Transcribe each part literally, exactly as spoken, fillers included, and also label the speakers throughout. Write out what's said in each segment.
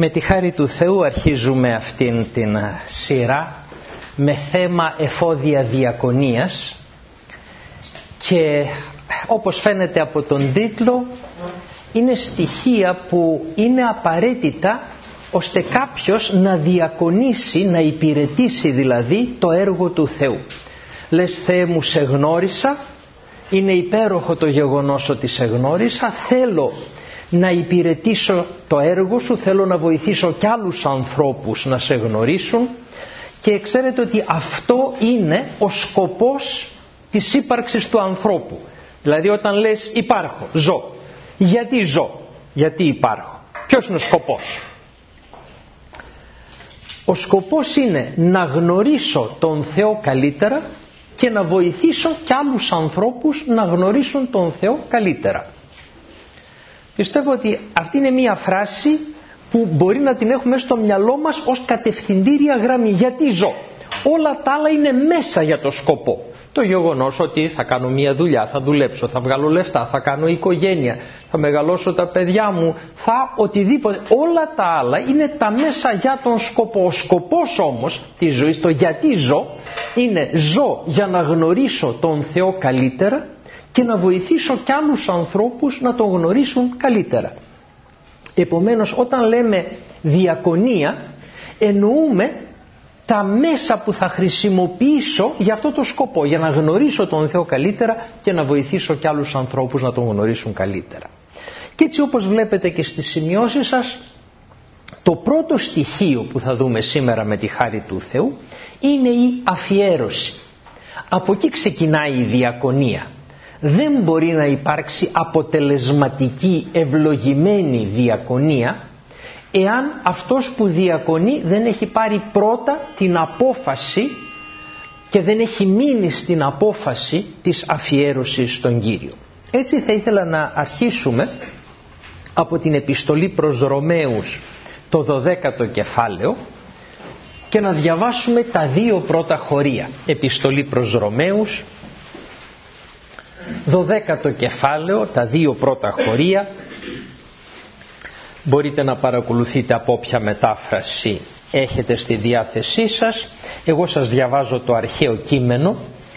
Speaker 1: Με τη χάρη του Θεού αρχίζουμε αυτήν την σειρά με θέμα εφόδια διακονίας και όπως φαίνεται από τον τίτλο είναι στοιχεία που είναι απαραίτητα ώστε κάποιος να διακονήσει, να υπηρετήσει δηλαδή το έργο του Θεού. Λες, Θεέ μου, σε γνώρισα, είναι υπέροχο το γεγονός ότι σε γνώρισα, θέλω να υπηρετήσω το έργο σου, θέλω να βοηθήσω κι άλλους ανθρώπους να σε γνωρίσουν και ξέρετε ότι αυτό είναι ο σκοπός της ύπαρξης του ανθρώπου. Δηλαδή όταν λες υπάρχω, ζω, γιατί ζω, γιατί υπάρχω, ποιος είναι ο σκοπός? Ο σκοπός είναι να γνωρίσω τον Θεό καλύτερα και να βοηθήσω κι άλλους ανθρώπους να γνωρίσουν τον Θεό καλύτερα. Πιστεύω ότι αυτή είναι μια φράση που μπορεί να την έχουμε στο μυαλό μας ως κατευθυντήρια γραμμή. Γιατί ζω? Όλα τα άλλα είναι μέσα για το σκοπό. Το γεγονός ότι θα κάνω μια δουλειά, θα δουλέψω, θα βγάλω λεφτά, θα κάνω οικογένεια, θα μεγαλώσω τα παιδιά μου, θα οτιδήποτε. Όλα τα άλλα είναι τα μέσα για τον σκοπό. Ο σκοπός όμως της ζωής, το γιατί ζω, είναι ζω για να γνωρίσω τον Θεό καλύτερα και να βοηθήσω κι άλλους ανθρώπους να τον γνωρίσουν καλύτερα. Επομένως, όταν λέμε διακονία, εννοούμε τα μέσα που θα χρησιμοποιήσω για αυτό το σκοπό, για να γνωρίσω τον Θεό καλύτερα και να βοηθήσω κι άλλους ανθρώπους να τον γνωρίσουν καλύτερα. Και έτσι, όπως βλέπετε και στις σημειώσεις σας, το πρώτο στοιχείο που θα δούμε σήμερα με τη χάρη του Θεού είναι η αφιέρωση. Από εκεί ξεκινάει η διακονία. Δεν μπορεί να υπάρξει αποτελεσματική, ευλογημένη διακονία εάν αυτός που διακονεί δεν έχει πάρει πρώτα την απόφαση και δεν έχει μείνει στην απόφαση της αφιέρωσης στον Κύριο. Έτσι θα ήθελα να αρχίσουμε από την επιστολή προς Ρωμαίους, το δωδέκατο κεφάλαιο, και να διαβάσουμε τα δύο πρώτα χωρία. Επιστολή προς Ρωμαίους, δωδέκατο κεφάλαιο, τα δύο πρώτα χωρία. Μπορείτε να παρακολουθείτε από όποια μετάφραση έχετε στη διάθεσή σας. Εγώ σας διαβάζω το αρχαίο κείμενο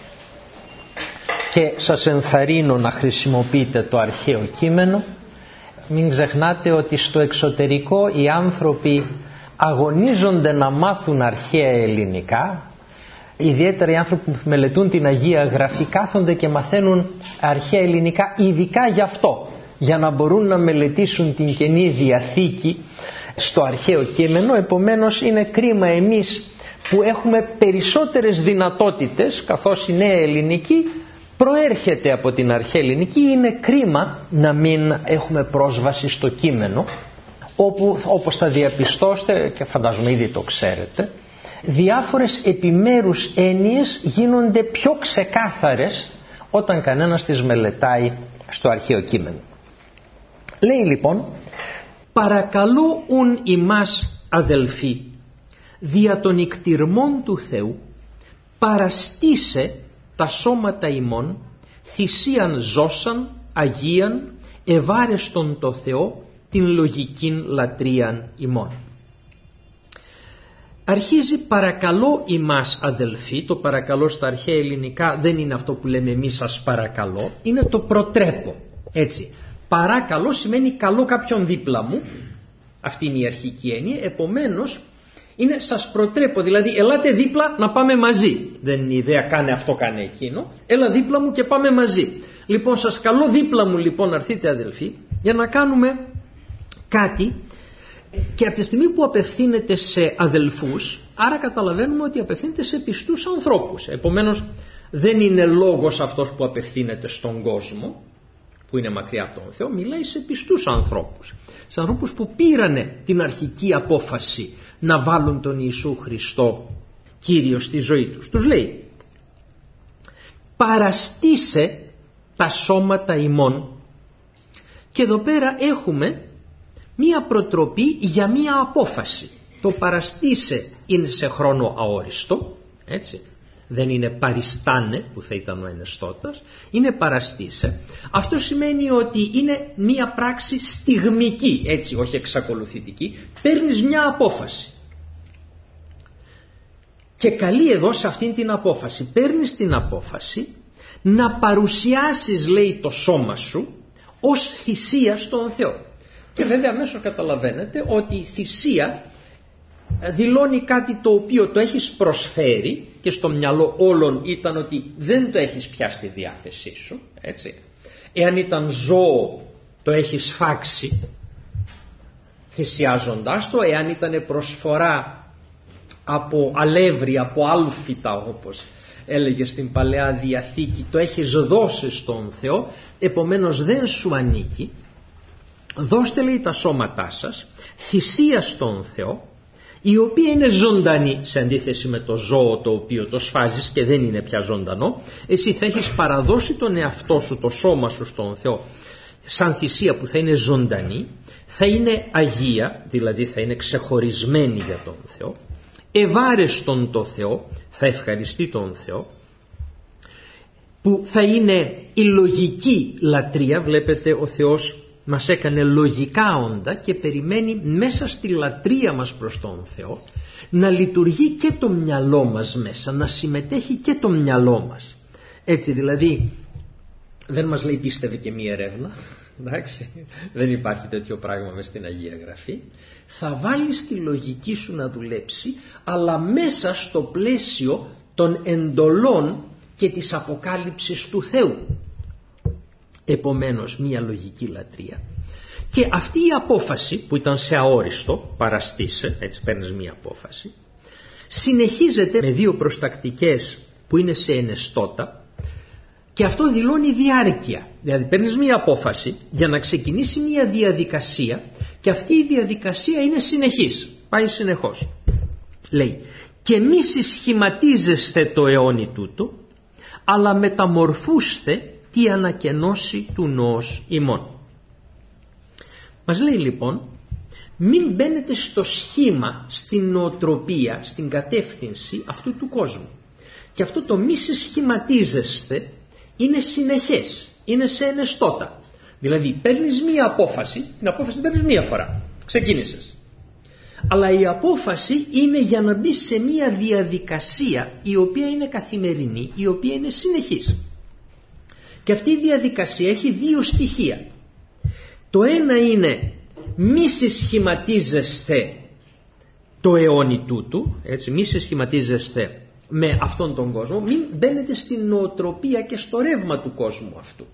Speaker 1: και σας ενθαρρύνω να χρησιμοποιείτε το αρχαίο κείμενο. Μην ξεχνάτε ότι στο εξωτερικό οι άνθρωποι αγωνίζονται να μάθουν αρχαία ελληνικά. Ιδιαίτερα οι άνθρωποι που μελετούν την Αγία Γραφή κάθονται και μαθαίνουν αρχαία ελληνικά ειδικά γι' αυτό, για να μπορούν να μελετήσουν την Καινή Διαθήκη στο αρχαίο κείμενο. Επομένως είναι κρίμα εμείς που έχουμε περισσότερες δυνατότητες, καθώς η νέα ελληνική προέρχεται από την αρχαία ελληνική, είναι κρίμα να μην έχουμε πρόσβαση στο κείμενο, όπου όπως θα διαπιστώσετε και φαντάζομαι ήδη το ξέρετε, διάφορες επιμέρους έννοιες γίνονται πιο ξεκάθαρες όταν κανένας τις μελετάει στο αρχαίο κείμενο. Λέει λοιπόν, παρακαλώ ουν ημάς αδελφοί, δια των ικτιρμών του Θεού, παραστήσε τα σώματα ημών, θυσίαν ζώσαν, αγίαν, ευάρεστον το Θεό, την λογικήν λατρείαν ημών. Αρχίζει παρακαλώ ημάς αδελφοί. Το παρακαλώ στα αρχαία ελληνικά δεν είναι αυτό που λέμε εμείς σας παρακαλώ, είναι το προτρέπω. Έτσι, παρακαλώ σημαίνει καλώ κάποιον δίπλα μου, αυτή είναι η αρχική έννοια. Επομένως είναι σας προτρέπω, δηλαδή ελάτε δίπλα να πάμε μαζί. Δεν είναι η ιδέα κάνε αυτό κάνε εκείνο, έλα δίπλα μου και πάμε μαζί. Λοιπόν, σας καλώ δίπλα μου λοιπόν να έρθετε αδελφοί για να κάνουμε κάτι. Και από τη στιγμή που απευθύνεται σε αδελφούς, άρα καταλαβαίνουμε ότι απευθύνεται σε πιστούς ανθρώπους. Επομένως δεν είναι λόγος αυτός που απευθύνεται στον κόσμο, που είναι μακριά από τον Θεό, μιλάει σε πιστούς ανθρώπους. Σε ανθρώπους που πήρανε την αρχική απόφαση να βάλουν τον Ιησού Χριστό Κύριο στη ζωή τους. Τους λέει, παραστήσε τα σώματα ημών. Και εδώ πέρα έχουμε μία προτροπή για μία απόφαση. Το παραστήσε είναι σε χρόνο αόριστο, έτσι. δεν είναι παριστάνε που θα ήταν ο ενεστώτας, είναι παραστήσε. Αυτό σημαίνει ότι είναι μία πράξη στιγμική, έτσι, όχι εξακολουθητική. Παίρνεις μια απόφαση και καλεί εδώ σε αυτήν την απόφαση, παίρνεις την απόφαση να παρουσιάσεις, λέει, το σώμα σου ως θυσία στον Θεό. Και βέβαια αμέσως καταλαβαίνετε ότι η θυσία δηλώνει κάτι το οποίο το έχεις προσφέρει και στο μυαλό όλων ήταν ότι δεν το έχεις πια στη διάθεσή σου, έτσι. Εάν ήταν ζώο το έχεις φάξει θυσιάζοντάς το, εάν ήταν προσφορά από αλεύρι, από άλφητα όπως έλεγε στην Παλαιά Διαθήκη, το έχεις δώσει στον Θεό, επομένως δεν σου ανήκει. Δώστε, λέει, τα σώματά σας θυσία στον Θεό, η οποία είναι ζωντανή, σε αντίθεση με το ζώο το οποίο το σφάζεις και δεν είναι πια ζωντανό. Εσύ θα έχεις παραδώσει τον εαυτό σου, το σώμα σου στον Θεό, σαν θυσία που θα είναι ζωντανή, θα είναι αγία, δηλαδή θα είναι ξεχωρισμένη για τον Θεό, ευάρεστον το Θεό, θα ευχαριστεί τον Θεό, που θα είναι η λογική λατρεία. Βλέπετε, ο Θεός μας έκανε λογικά όντα και περιμένει μέσα στη λατρεία μας προς τον Θεό να λειτουργεί και το μυαλό μας μέσα, να συμμετέχει και το μυαλό μας. Έτσι δηλαδή δεν μας λέει πίστευε και μία ερεύνα, εντάξει, δεν υπάρχει τέτοιο πράγμα μες στην Αγία Γραφή. Θα βάλεις τη λογική σου να δουλέψει, αλλά μέσα στο πλαίσιο των εντολών και της αποκάλυψης του Θεού. Επομένως μία λογική λατρεία. Και αυτή η απόφαση που ήταν σε αόριστο, παραστήσε, έτσι παίρνεις μία απόφαση, συνεχίζεται με δύο προστακτικές που είναι σε ενεστώτα, και αυτό δηλώνει διάρκεια. Δηλαδή παίρνεις μία απόφαση για να ξεκινήσει μία διαδικασία και αυτή η διαδικασία είναι συνεχής, πάει συνεχώς. Λέει, και μη συσχηματίζεστε το αιώνι τούτο, αλλά μεταμορφούστε τι ανακαινώσει του νόος ημών. Μας λέει λοιπόν, μην μπαίνετε στο σχήμα, στην νοοτροπία, στην κατεύθυνση αυτού του κόσμου. Και αυτό το μη συσχηματίζεστε είναι συνεχές, είναι σε ενεστώτα. Δηλαδή παίρνεις μία απόφαση, την απόφαση την παίρνεις μία φορά, ξεκίνησες. Αλλά η απόφαση είναι για να μπει σε μία διαδικασία η οποία είναι καθημερινή, η οποία είναι συνεχής. Και αυτή η διαδικασία έχει δύο στοιχεία. Το ένα είναι μη συσχηματίζεστε το αιώνι τούτου, έτσι, μη συσχηματίζεστε με αυτόν τον κόσμο, μην μπαίνετε στην νοοτροπία και στο ρεύμα του κόσμου αυτού.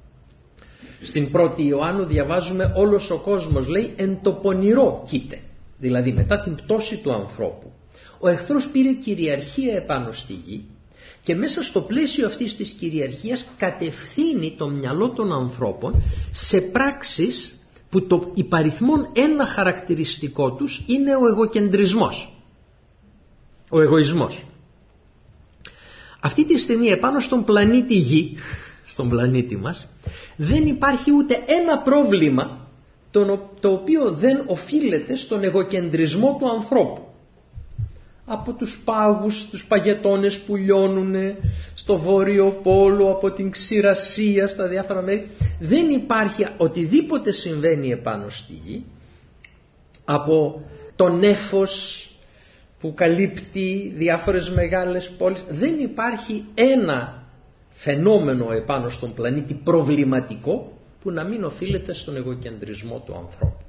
Speaker 1: Στην πρώτη Ιωάννου διαβάζουμε όλος ο κόσμος, λέει, εν το πονηρό κοίται. Δηλαδή μετά την πτώση του ανθρώπου ο εχθρός πήρε κυριαρχία επάνω στη γη και μέσα στο πλαίσιο αυτής της κυριαρχίας κατευθύνει το μυαλό των ανθρώπων σε πράξεις που το υπαριθμόν ένα χαρακτηριστικό τους είναι ο εγωκεντρισμός, ο εγωισμός. Αυτή τη στιγμή επάνω στον πλανήτη Γη, στον πλανήτη μας, δεν υπάρχει ούτε ένα πρόβλημα το οποίο δεν οφείλεται στον εγωκεντρισμό του ανθρώπου. Από τους πάγους, τους παγετώνες που λιώνουν στο βόρειο πόλο, από την ξηρασία στα διάφορα μέρη, δεν υπάρχει οτιδήποτε συμβαίνει επάνω στη Γη, από το νέφος που καλύπτει διάφορες μεγάλες πόλεις, δεν υπάρχει ένα φαινόμενο επάνω στον πλανήτη προβληματικό που να μην οφείλεται στον εγωκεντρισμό του ανθρώπου.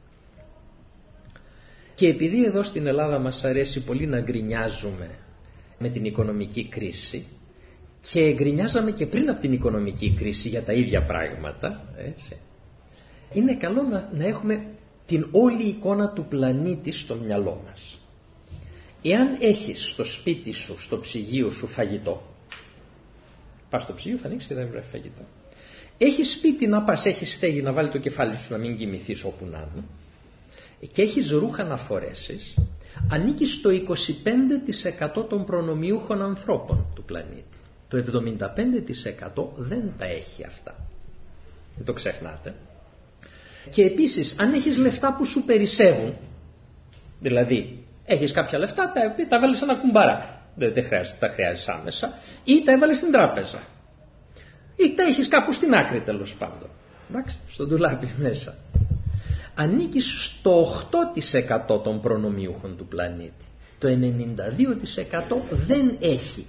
Speaker 1: Και επειδή εδώ στην Ελλάδα μας αρέσει πολύ να γκρινιάζουμε με την οικονομική κρίση, και γκρινιάζαμε και πριν από την οικονομική κρίση για τα ίδια πράγματα, έτσι, είναι καλό να, να έχουμε την όλη εικόνα του πλανήτη στο μυαλό μας. Εάν έχεις στο σπίτι σου, στο ψυγείο σου φαγητό, πας στο ψυγείο, θα ανοίξεις και δεν βρει φαγητό. Έχεις σπίτι να πας, έχεις στέγη να βάλει το κεφάλι σου να μην κοιμηθείς όπου να είναι, και έχεις ρούχα να φορέσεις, ανήκεις στο είκοσι πέντε τοις εκατό των προνομιούχων ανθρώπων του πλανήτη. Το εβδομήντα πέντε τοις εκατό δεν τα έχει αυτά. Δεν το ξεχνάτε. Και επίσης, αν έχεις λεφτά που σου περισσεύουν, δηλαδή έχεις κάποια λεφτά, τα, τα βάλεις σε ένα κουμπαράκι, δεν, δεν χρειάζεται, τα χρειάζεσαι άμεσα, ή τα έβαλες στην τράπεζα. Ή τα έχεις κάπου στην άκρη τέλος πάντων. Εντάξει, στο ντουλάπι μέσα. Ανήκεις στο οκτώ τοις εκατό των προνομιούχων του πλανήτη. Το ενενήντα δύο τοις εκατό δεν έχει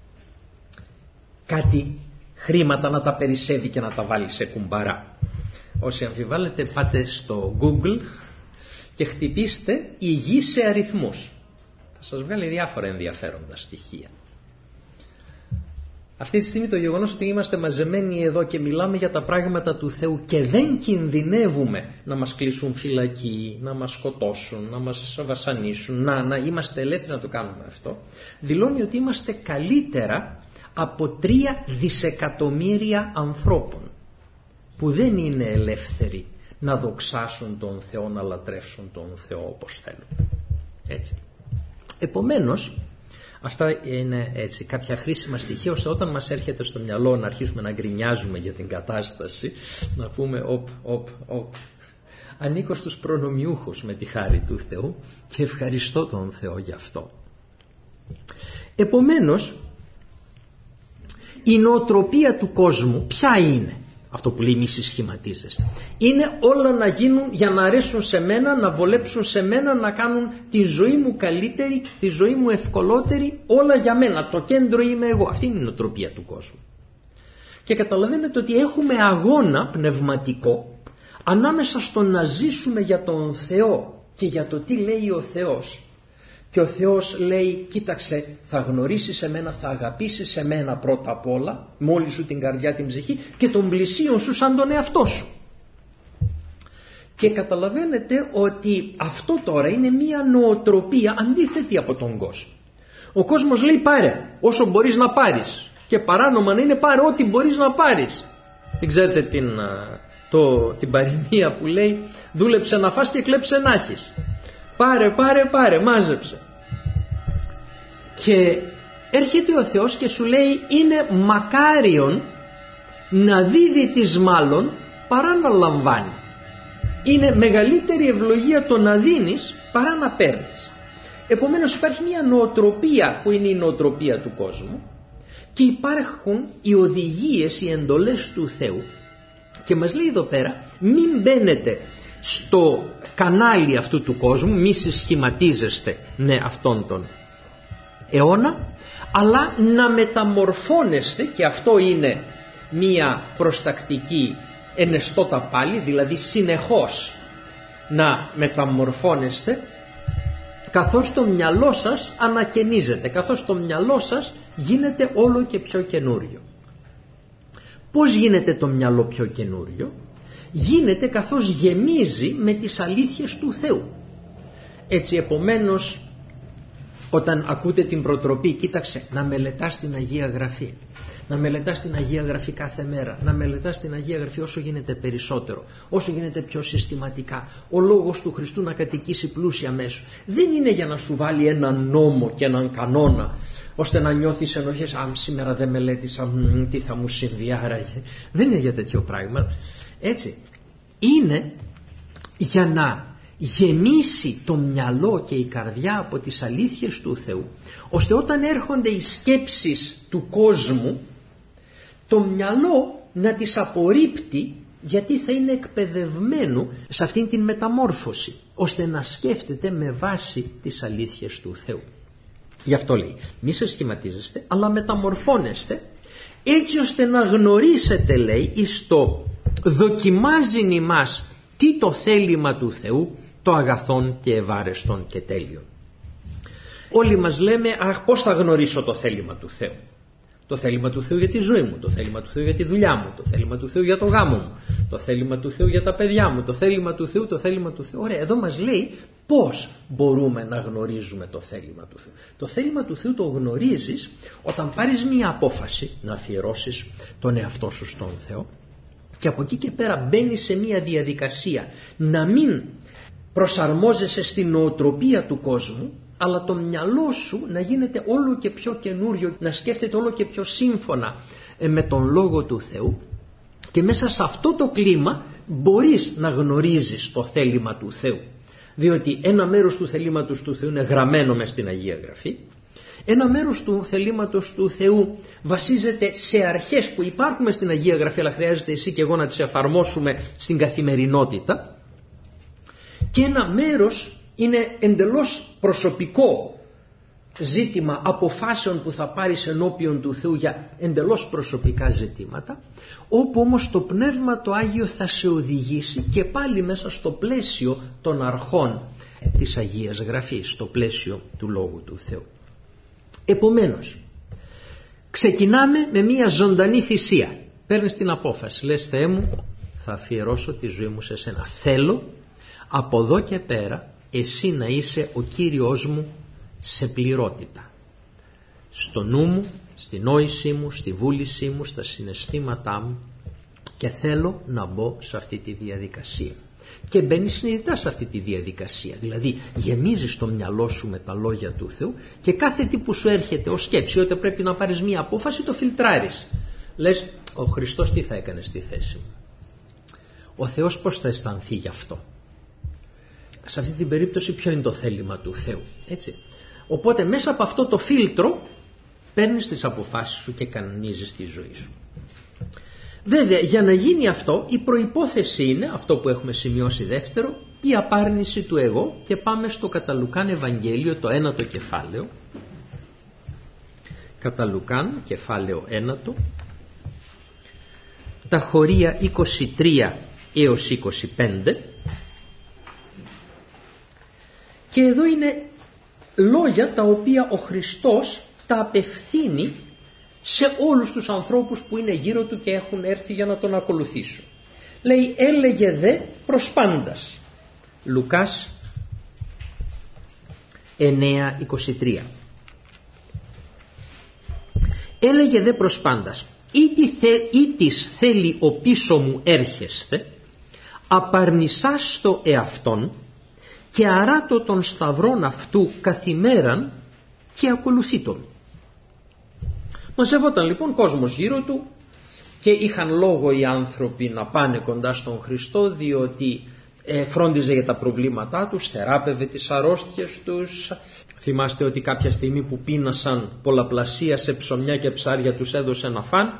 Speaker 1: κάτι χρήματα να τα περισσεύει και να τα βάλει σε κουμπαρά. Όσοι αμφιβάλλετε, πάτε στο Google και χτυπήστε η γη σε αριθμούς. Θα σας βγάλει διάφορα ενδιαφέροντα στοιχεία. Αυτή τη στιγμή το γεγονός ότι είμαστε μαζεμένοι εδώ και μιλάμε για τα πράγματα του Θεού και δεν κινδυνεύουμε να μας κλείσουν φυλακή, να μας σκοτώσουν, να μας βασανίσουν, να, να είμαστε ελεύθεροι να το κάνουμε αυτό, δηλώνει ότι είμαστε καλύτερα από τρία δισεκατομμύρια ανθρώπων που δεν είναι ελεύθεροι να δοξάσουν τον Θεό, να λατρεύσουν τον Θεό όπως θέλουν. Έτσι. Επομένως, αυτά είναι έτσι κάποια χρήσιμα στοιχεία, ώστε όταν μας έρχεται στο μυαλό να αρχίσουμε να γκρινιάζουμε για την κατάσταση, να πούμε οπ, οπ, οπ, ανήκω στους προνομιούχους με τη χάρη του Θεού και ευχαριστώ τον Θεό γι' αυτό. Επομένως, η νοοτροπία του κόσμου ποια είναι? Αυτό που λέει μη συσχηματίζεστε. Είναι όλα να γίνουν για να αρέσουν σε μένα, να βολέψουν σε μένα, να κάνουν τη ζωή μου καλύτερη, τη ζωή μου ευκολότερη, όλα για μένα. Το κέντρο είμαι εγώ. Αυτή είναι η νοοτροπία του κόσμου. Και καταλαβαίνετε ότι έχουμε αγώνα πνευματικό ανάμεσα στο να ζήσουμε για τον Θεό και για το τι λέει ο Θεός. Και ο Θεός λέει, κοίταξε, θα γνωρίσεις εμένα, θα αγαπήσεις εμένα πρώτα απ' όλα, με όλη σου την καρδιά, την ψυχή, και τον πλησίον σου σαν τον εαυτό σου. Και καταλαβαίνετε ότι αυτό τώρα είναι μία νοοτροπία αντίθετη από τον κόσμο. Ο κόσμος λέει πάρε όσο μπορείς να πάρεις, και παράνομα να είναι πάρε ό,τι μπορείς να πάρεις. Δεν ξέρετε την, το, την παροιμία που λέει δούλεψε να φας και κλέψε να έχεις. Πάρε, πάρε, πάρε, μάζεψε. Και έρχεται ο Θεός και σου λέει είναι μακάριον να δίδει της μάλλον παρά να λαμβάνει. Είναι μεγαλύτερη ευλογία το να δίνεις παρά να παίρνεις. Επομένως υπάρχει μια νοοτροπία που είναι η νοοτροπία του κόσμου και υπάρχουν οι οδηγίες, οι εντολές του Θεού, και μας λέει εδώ πέρα μην μπαίνετε στο κανάλι αυτού του κόσμου, μη συσχηματίζεστε ναι αυτόν τον αιώνα, αλλά να μεταμορφώνεστε, και αυτό είναι μία προστακτική ενεστώτα πάλι, δηλαδή συνεχώς να μεταμορφώνεστε, καθώς το μυαλό σας ανακαινίζεται, καθώς το μυαλό σας γίνεται όλο και πιο καινούριο. Πώς γίνεται το μυαλό πιο καινούριο? Γίνεται καθώς γεμίζει με τις αλήθειες του Θεού. Έτσι επομένως όταν ακούτε την προτροπή, κοίταξε να μελετάς την Αγία Γραφή, να μελετάς την Αγία Γραφή κάθε μέρα, να μελετάς την Αγία Γραφή όσο γίνεται περισσότερο, όσο γίνεται πιο συστηματικά, ο λόγος του Χριστού να κατοικήσει πλούσια μέσω. Δεν είναι για να σου βάλει έναν νόμο και έναν κανόνα ώστε να νιώθεις ενοχές, α, σήμερα δεν μελέτησα, μ, τι θα μου συμβεί άραγε. Δεν είναι για τέτοιο πράγμα. Έτσι, είναι για να γεμίσει το μυαλό και η καρδιά από τις αλήθειες του Θεού, ώστε όταν έρχονται οι σκέψεις του κόσμου, το μυαλό να τις απορρίπτει, γιατί θα είναι εκπαιδευμένο σε αυτήν την μεταμόρφωση, ώστε να σκέφτεται με βάση τις αλήθειες του Θεού. Γι' αυτό λέει, μη σας σχηματίζεστε, αλλά μεταμορφώνεστε, έτσι ώστε να γνωρίσετε, λέει, εις το δοκιμάζειν ημάς τι το θέλημα του Θεού, το αγαθόν και ευάρεστον και τέλειον. Όλοι μας λέμε, αχ, πώς θα γνωρίσω το θέλημα του Θεού? Το θέλημα του Θεού για τη ζωή μου, το θέλημα του Θεού για τη δουλειά μου, το θέλημα του Θεού για το γάμο μου, το θέλημα του Θεού για τα παιδιά μου, το θέλημα του Θεού, το θέλημα του Θεού. Ωραία, εδώ μας λέει πώς μπορούμε να γνωρίζουμε το θέλημα του Θεού. Το θέλημα του Θεού το γνωρίζεις όταν πάρεις μία απόφαση να αφιερώσεις τον εαυτό σου στον Θεό, και από εκεί και πέρα μπαίνεις σε μία διαδικασία να μην προσαρμόζεσαι στην νοοτροπία του κόσμου, αλλά το μυαλό σου να γίνεται όλο και πιο καινούριο, να σκέφτεται όλο και πιο σύμφωνα με τον Λόγο του Θεού, και μέσα σε αυτό το κλίμα μπορείς να γνωρίζεις το θέλημα του Θεού, διότι ένα μέρος του θελήματος του Θεού είναι γραμμένο μες στην Αγία Γραφή, Ένα μέρος του θελήματος του Θεού βασίζεται σε αρχές που υπάρχουν στην Αγία Γραφή, αλλά χρειάζεται εσύ και εγώ να τις εφαρμόσουμε στην καθημερινότητα. Και ένα μέρος είναι εντελώς προσωπικό ζήτημα αποφάσεων που θα πάρεις ενώπιον του Θεού για εντελώς προσωπικά ζητήματα, όπου όμως το Πνεύμα το Άγιο θα σε οδηγήσει και πάλι μέσα στο πλαίσιο των αρχών της Αγίας Γραφής, στο πλαίσιο του Λόγου του Θεού. Επομένως, ξεκινάμε με μια ζωντανή θυσία. Παίρνεις την απόφαση, λες Θεέ μου, θα αφιερώσω τη ζωή μου σε σένα. Θέλω από εδώ και πέρα εσύ να είσαι ο Κύριος μου σε πληρότητα. Στο νου μου, στη νόησή μου, στη βούλησή μου, στα συναισθήματά μου, και θέλω να μπω σε αυτή τη διαδικασία. Και μπαίνει συνειδητά σε αυτή τη διαδικασία. Δηλαδή γεμίζεις το μυαλό σου με τα λόγια του Θεού και κάθε τι που σου έρχεται ως σκέψη ότι πρέπει να πάρεις μία απόφαση το φιλτράρεις. Λες, ο Χριστός τι θα έκανε στη θέση μου, ο Θεός πώς θα αισθανθεί γι' αυτό, σε αυτή την περίπτωση ποιο είναι το θέλημα του Θεού, έτσι. Οπότε μέσα από αυτό το φίλτρο παίρνεις τις αποφάσεις σου και κανονίζεις τη ζωή σου. Βέβαια, για να γίνει αυτό η προϋπόθεση είναι αυτό που έχουμε σημειώσει δεύτερο, η απάρνηση του εγώ, και πάμε στο κατά Λουκάν Ευαγγέλιο, το ένατο κεφάλαιο. Κατά Λουκάν κεφάλαιο ένατο, τα χωρία είκοσι τρία έως είκοσι πέντε, και εδώ είναι λόγια τα οποία ο Χριστός τα απευθύνει σε όλους τους ανθρώπους που είναι γύρω του και έχουν έρθει για να τον ακολουθήσουν. Λέει, έλεγε δε προς πάντας. Λουκάς εννέα είκοσι τρία. Έλεγε δε προς πάντας, ή της θέλει ο πίσω μου έρχεστε, απαρνησάς το εαυτόν και αράτω των σταυρών αυτού καθημέραν και ακολουθείτο. Μαζεύονταν λοιπόν κόσμος γύρω του και είχαν λόγο οι άνθρωποι να πάνε κοντά στον Χριστό, διότι ε, φρόντιζε για τα προβλήματά τους, θεράπευε τις αρρώστιες τους. Θυμάστε ότι κάποια στιγμή που πείνασαν πολλαπλασίασε ψωμιά και ψάρια, τους έδωσε να φαν.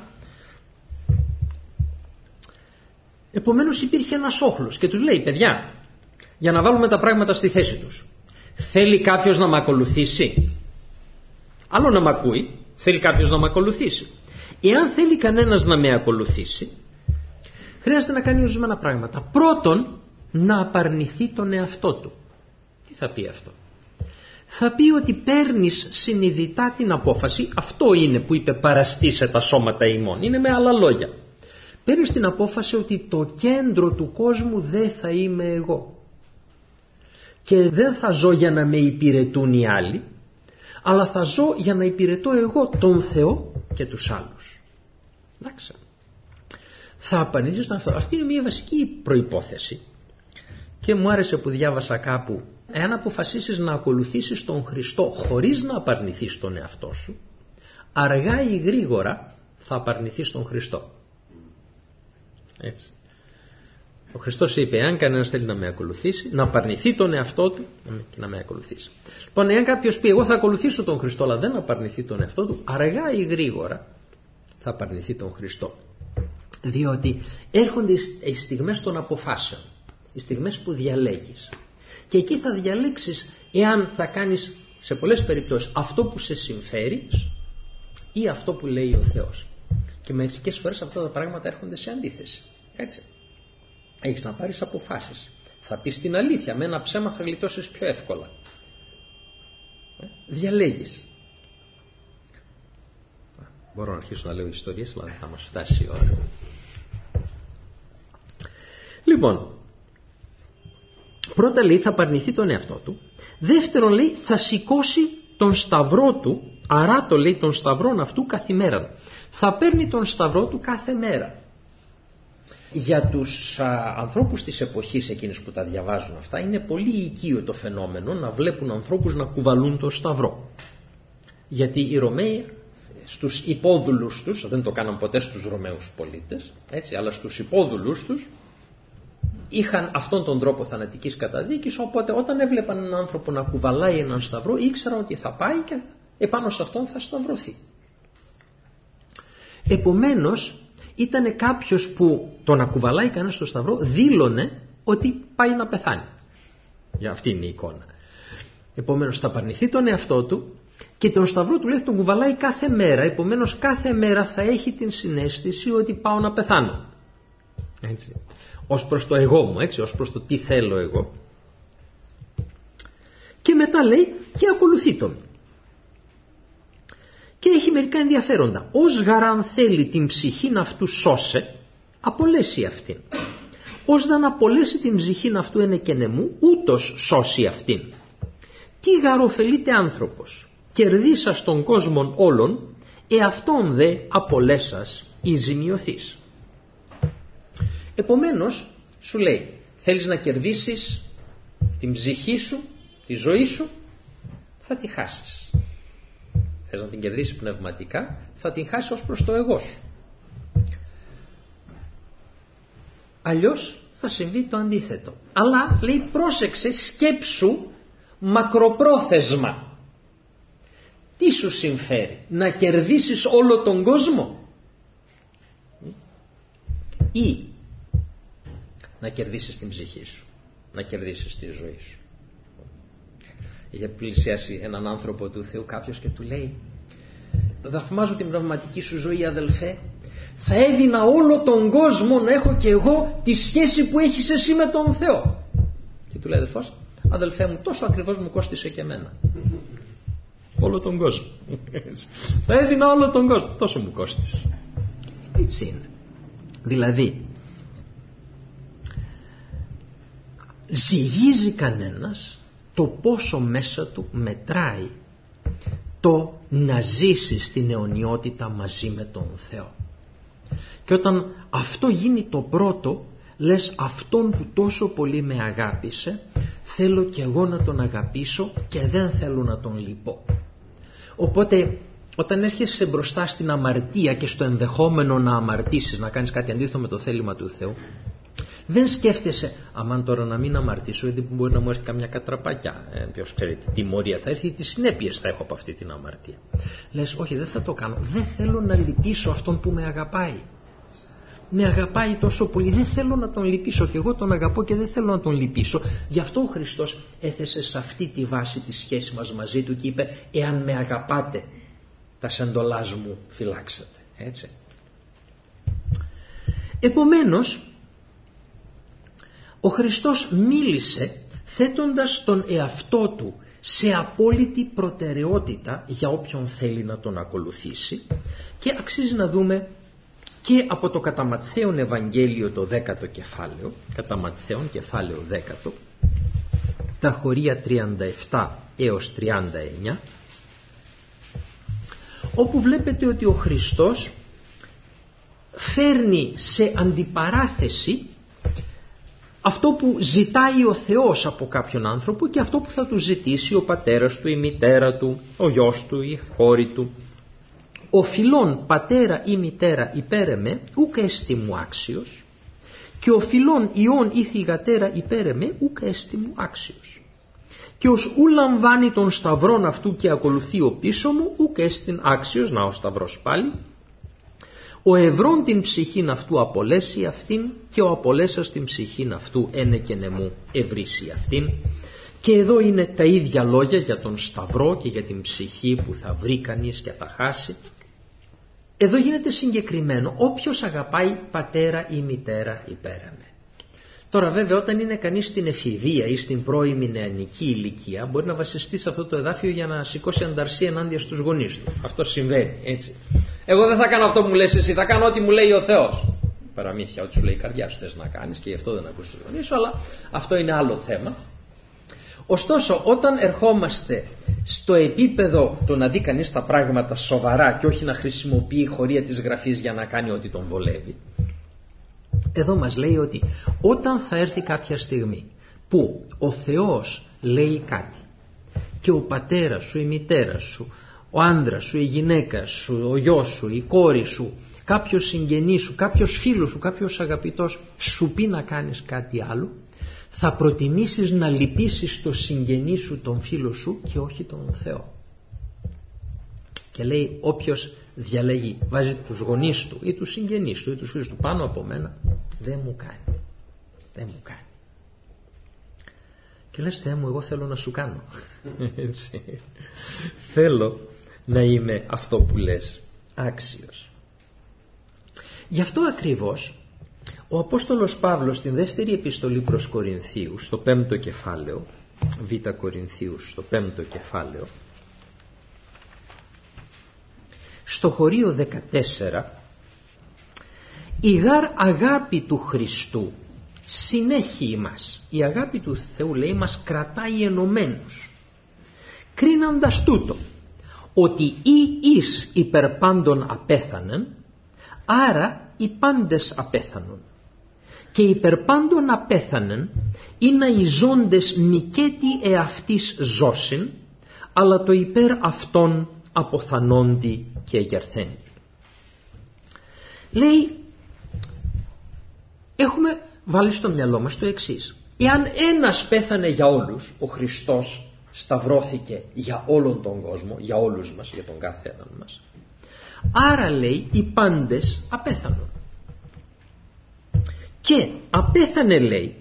Speaker 1: Επομένως υπήρχε ένας όχλος και τους λέει, παιδιά, για να βάλουμε τα πράγματα στη θέση τους, θέλει κάποιος να με ακολουθήσει? Άλλο να με ακούει, θέλει κάποιος να με ακολουθήσει. Εάν θέλει κανένας να με ακολουθήσει, χρειάζεται να κάνει ορισμένα πράγματα. Πρώτον, να απαρνηθεί τον εαυτό του. Τι θα πει αυτό? Θα πει ότι παίρνεις συνειδητά την απόφαση, αυτό είναι που είπε παραστήσε τα σώματα ημών, είναι με άλλα λόγια. Παίρνεις την απόφαση ότι το κέντρο του κόσμου δεν θα είμαι εγώ. Και δεν θα ζω για να με υπηρετούν οι άλλοι, αλλά θα ζω για να υπηρετώ εγώ τον Θεό και τους άλλους. Εντάξει. Θα απαρνηθείς τον αυτό. Αυτή είναι μια βασική προϋπόθεση. Και μου άρεσε που διάβασα κάπου, εάν αποφασίσεις να ακολουθήσεις τον Χριστό χωρίς να απαρνηθείς τον εαυτό σου, αργά ή γρήγορα θα απαρνηθείς τον Χριστό. Έτσι. Ο Χριστός είπε, εάν κανένας θέλει να με ακολουθήσει, να απαρνηθεί τον εαυτό του και να με ακολουθήσει. Λοιπόν, εάν κάποιος πει, εγώ θα ακολουθήσω τον Χριστό, αλλά δεν απαρνηθεί τον εαυτό του, αργά ή γρήγορα θα απαρνηθεί τον Χριστό. Διότι έρχονται οι στιγμές των αποφάσεων, οι στιγμές που διαλέγεις. Και εκεί θα διαλέξεις εάν θα κάνεις σε πολλές περιπτώσεις αυτό που σε συμφέρει ή αυτό που λέει ο Θεός. Και μερικές φορές αυτά τα πράγματα έρχονται σε αντίθεση. Έτσι. Έχεις να πάρεις αποφάσεις. Θα πεις την αλήθεια, με ένα ψέμα θα γλιτώσεις πιο εύκολα. Ε, διαλέγεις. Μπορώ να αρχίσω να λέω ιστορίες, αλλά δεν θα μας φτάσει η ώρα. Λοιπόν, πρώτα λέει θα απαρνηθεί τον εαυτό του. Δεύτερον λέει θα σηκώσει τον σταυρό του, αράτω λέει τον σταυρόν αυτού καθημέραν. Θα παίρνει τον σταυρό του κάθε μέρα. Για τους α, ανθρώπους της εποχής εκείνης που τα διαβάζουν αυτά, είναι πολύ οικείο το φαινόμενο να βλέπουν ανθρώπους να κουβαλούν το σταυρό. Γιατί οι Ρωμαίοι στους υπόδουλους τους, δεν το κάναν ποτέ στους Ρωμαίους πολίτες, έτσι, αλλά στους υπόδουλους τους είχαν αυτόν τον τρόπο θανατικής καταδίκης, οπότε όταν έβλεπαν έναν άνθρωπο να κουβαλάει έναν σταυρό ήξεραν ότι θα πάει και επάνω σε αυτόν θα σταυρωθεί. Επομένως ήταν κάποιος που τον να κουβαλάει κανένας στο σταυρό δήλωνε ότι πάει να πεθάνει. Για αυτή είναι η εικόνα. Επομένως θα απαρνηθεί τον εαυτό του και τον σταυρό του λέει τον κουβαλάει κάθε μέρα. Επομένως κάθε μέρα θα έχει την συναίσθηση ότι πάω να πεθάνω. Έτσι. Ως προς το εγώ μου, έτσι, ως προς το τι θέλω εγώ. Και μετά λέει και ακολουθεί τον. Και έχει μερικά ενδιαφέροντα. Ως γαράν θέλει την ψυχήν αυτού σώσε, απολέσει αυτήν. Ως δεν απολέσει την ψυχήν αυτού εν εκενεμού, ούτως σώσει αυτήν. Τι γαροφελείται άνθρωπος, κερδίσας τον κόσμον όλων, εαυτόν δε απολέσας ή ζημιωθείς. Επομένως, σου λέει, θέλεις να κερδίσεις την ψυχή σου, τη ζωή σου, θα τη χάσεις. Θες να την κερδίσεις πνευματικά, θα την χάσεις ως προς το εγώ σου. Αλλιώς θα συμβεί το αντίθετο. Αλλά λέει πρόσεξε, σκέψου μακροπρόθεσμα. Τι σου συμφέρει, να κερδίσεις όλο τον κόσμο ή να κερδίσεις την ψυχή σου, να κερδίσεις τη ζωή σου. Είχε πλησιάσει έναν άνθρωπο του Θεού κάποιος και του λέει, δαθμάζω την πνευματική σου ζωή αδελφέ, θα έδινα όλο τον κόσμο να έχω και εγώ τη σχέση που έχεις εσύ με τον Θεό. Και του λέει αδελφός, αδελφέ μου, τόσο ακριβώς μου κόστισε και εμένα. Όλο τον κόσμο. Θα έδινα όλο τον κόσμο, τόσο μου κόστισε. Έτσι είναι. Δηλαδή ζυγίζει κανένας το πόσο μέσα του μετράει το να ζήσει στην αιωνιότητα μαζί με τον Θεό. Και όταν αυτό γίνει το πρώτο, λες αυτόν που τόσο πολύ με αγάπησε, θέλω και εγώ να τον αγαπήσω και δεν θέλω να τον λυπώ. Οπότε όταν έρχεσαι μπροστά στην αμαρτία και στο ενδεχόμενο να αμαρτήσεις, να κάνεις κάτι αντίθετο με το θέλημα του Θεού, δεν σκέφτεσαι, αμάν τώρα να μην αμαρτήσω, γιατί μπορεί να μου έρθει καμιά κατραπακιά. Ε, ποιος ξέρει τι τιμωρία θα έρθει, τι συνέπειες θα έχω από αυτή την αμαρτία. Λες, όχι, δεν θα το κάνω. Δεν θέλω να λυπήσω αυτόν που με αγαπάει. Με αγαπάει τόσο πολύ, δεν θέλω να τον λυπήσω. Και εγώ τον αγαπώ και δεν θέλω να τον λυπήσω. Γι' αυτό ο Χριστός έθεσε σε αυτή τη βάση τη σχέση μας μαζί του και είπε, εάν με αγαπάτε, τα σεντολάς μου φυλάξατε. Έτσι. Επομένως, ο Χριστός μίλησε θέτοντας τον εαυτό του σε απόλυτη προτεραιότητα για όποιον θέλει να τον ακολουθήσει, και αξίζει να δούμε και από το κατά Ματθαίον Ευαγγέλιο το δέκατο κεφάλαιο, κατά Ματθαίον κεφάλαιο δέκατο, τα χωρία τριάντα επτά έως τριάντα εννιά, όπου βλέπετε ότι ο Χριστός φέρνει σε αντιπαράθεση αυτό που ζητάει ο Θεός από κάποιον άνθρωπο και αυτό που θα του ζητήσει ο πατέρας του, η μητέρα του, ο γιος του, η κόρη του. Ο φιλών πατέρα ή μητέρα υπέρ εμέ, ουκ έστι μου άξιος, και ο φιλών ιών ή θυγατέρα υπέρ εμέ, ουκ έστι μου άξιος. Και ως ου λαμβάνει τον σταυρόν αυτού και ακολουθεί ο πίσω μου, ουκ έστιν άξιος, να ο σταυρός πάλι. Ο ευρών την ψυχήν αυτού απολέσει αυτήν, και ο απολέσας την ψυχήν αυτού ένεκενε μου ευρύσει αυτήν. Και εδώ είναι τα ίδια λόγια για τον σταυρό και για την ψυχή που θα βρει κανείς και θα χάσει. Εδώ γίνεται συγκεκριμένο, όποιος αγαπάει πατέρα ή μητέρα υπέραμε. Τώρα βέβαια όταν είναι κανείς στην εφηβεία ή στην πρώιμη νεανική ηλικία, μπορεί να βασιστεί σε αυτό το εδάφιο για να σηκώσει ανταρσία ενάντια στους γονείς του. Αυτό συμβαίνει, έτσι. Εγώ δεν θα κάνω αυτό που μου λες εσύ, θα κάνω ό,τι μου λέει ο Θεός. Παραμύθια, ό,τι σου λέει η καρδιά σου θες να κάνεις, και γι' αυτό δεν ακούς τους γονείς σου, αλλά αυτό είναι άλλο θέμα. Ωστόσο, όταν ερχόμαστε στο επίπεδο το να δει κανείς τα πράγματα σοβαρά και όχι να χρησιμοποιεί χωρία της γραφής για να κάνει ό,τι τον βολεύει, εδώ μας λέει ότι όταν θα έρθει κάποια στιγμή που ο Θεός λέει κάτι και ο πατέρας σου, η μητέρα σου, ο άντρας σου, η γυναίκα σου, ο γιος σου, η κόρη σου, κάποιος συγγενής σου, κάποιος φίλος σου, κάποιος αγαπητός σου πει να κάνεις κάτι άλλο, θα προτιμήσεις να λυπήσεις το συγγενή σου, τον φίλο σου, και όχι τον Θεό. Και λέει όποιος διαλέγει, βάζει τους γονείς του ή τους συγγενείς του ή τους φίλους του πάνω από μένα, δεν μου κάνει. Δεν μου κάνει. Και λες, Θεέ μου, εγώ θέλω να σου κάνω. Έτσι. Θέλω να είμαι αυτό που λες, άξιος. Γι' αυτό ακριβώς ο Απόστολος Παύλος στην δεύτερη επιστολή προς Κορινθίους, στο πέμπτο κεφάλαιο, Β' Κορινθίους, στο πέμπτο κεφάλαιο, στο χωρίο δεκατέσσερα, η γάρ αγάπη του Χριστού συνέχει ημάς. Η αγάπη του Θεού, λέει, μας κρατάει ενωμένους, κρίνοντας τούτο, ότι ή εις υπερπάντων απέθανεν, άρα οι πάντες απέθανον. Και υπερπάντων απέθανεν, είναι οι ζώντες νικέτι εαυτής ζώσιν, αλλά το υπέρ αυτών αποθανόντι και εγερθέντι. Λέει, έχουμε βάλει στο μυαλό μας το εξής. Εάν ένας πέθανε για όλους, ο Χριστός σταυρώθηκε για όλον τον κόσμο, για όλους μας, για τον κάθε έναν μας, άρα, λέει, οι πάντες απέθανον. Και απέθανε, λέει,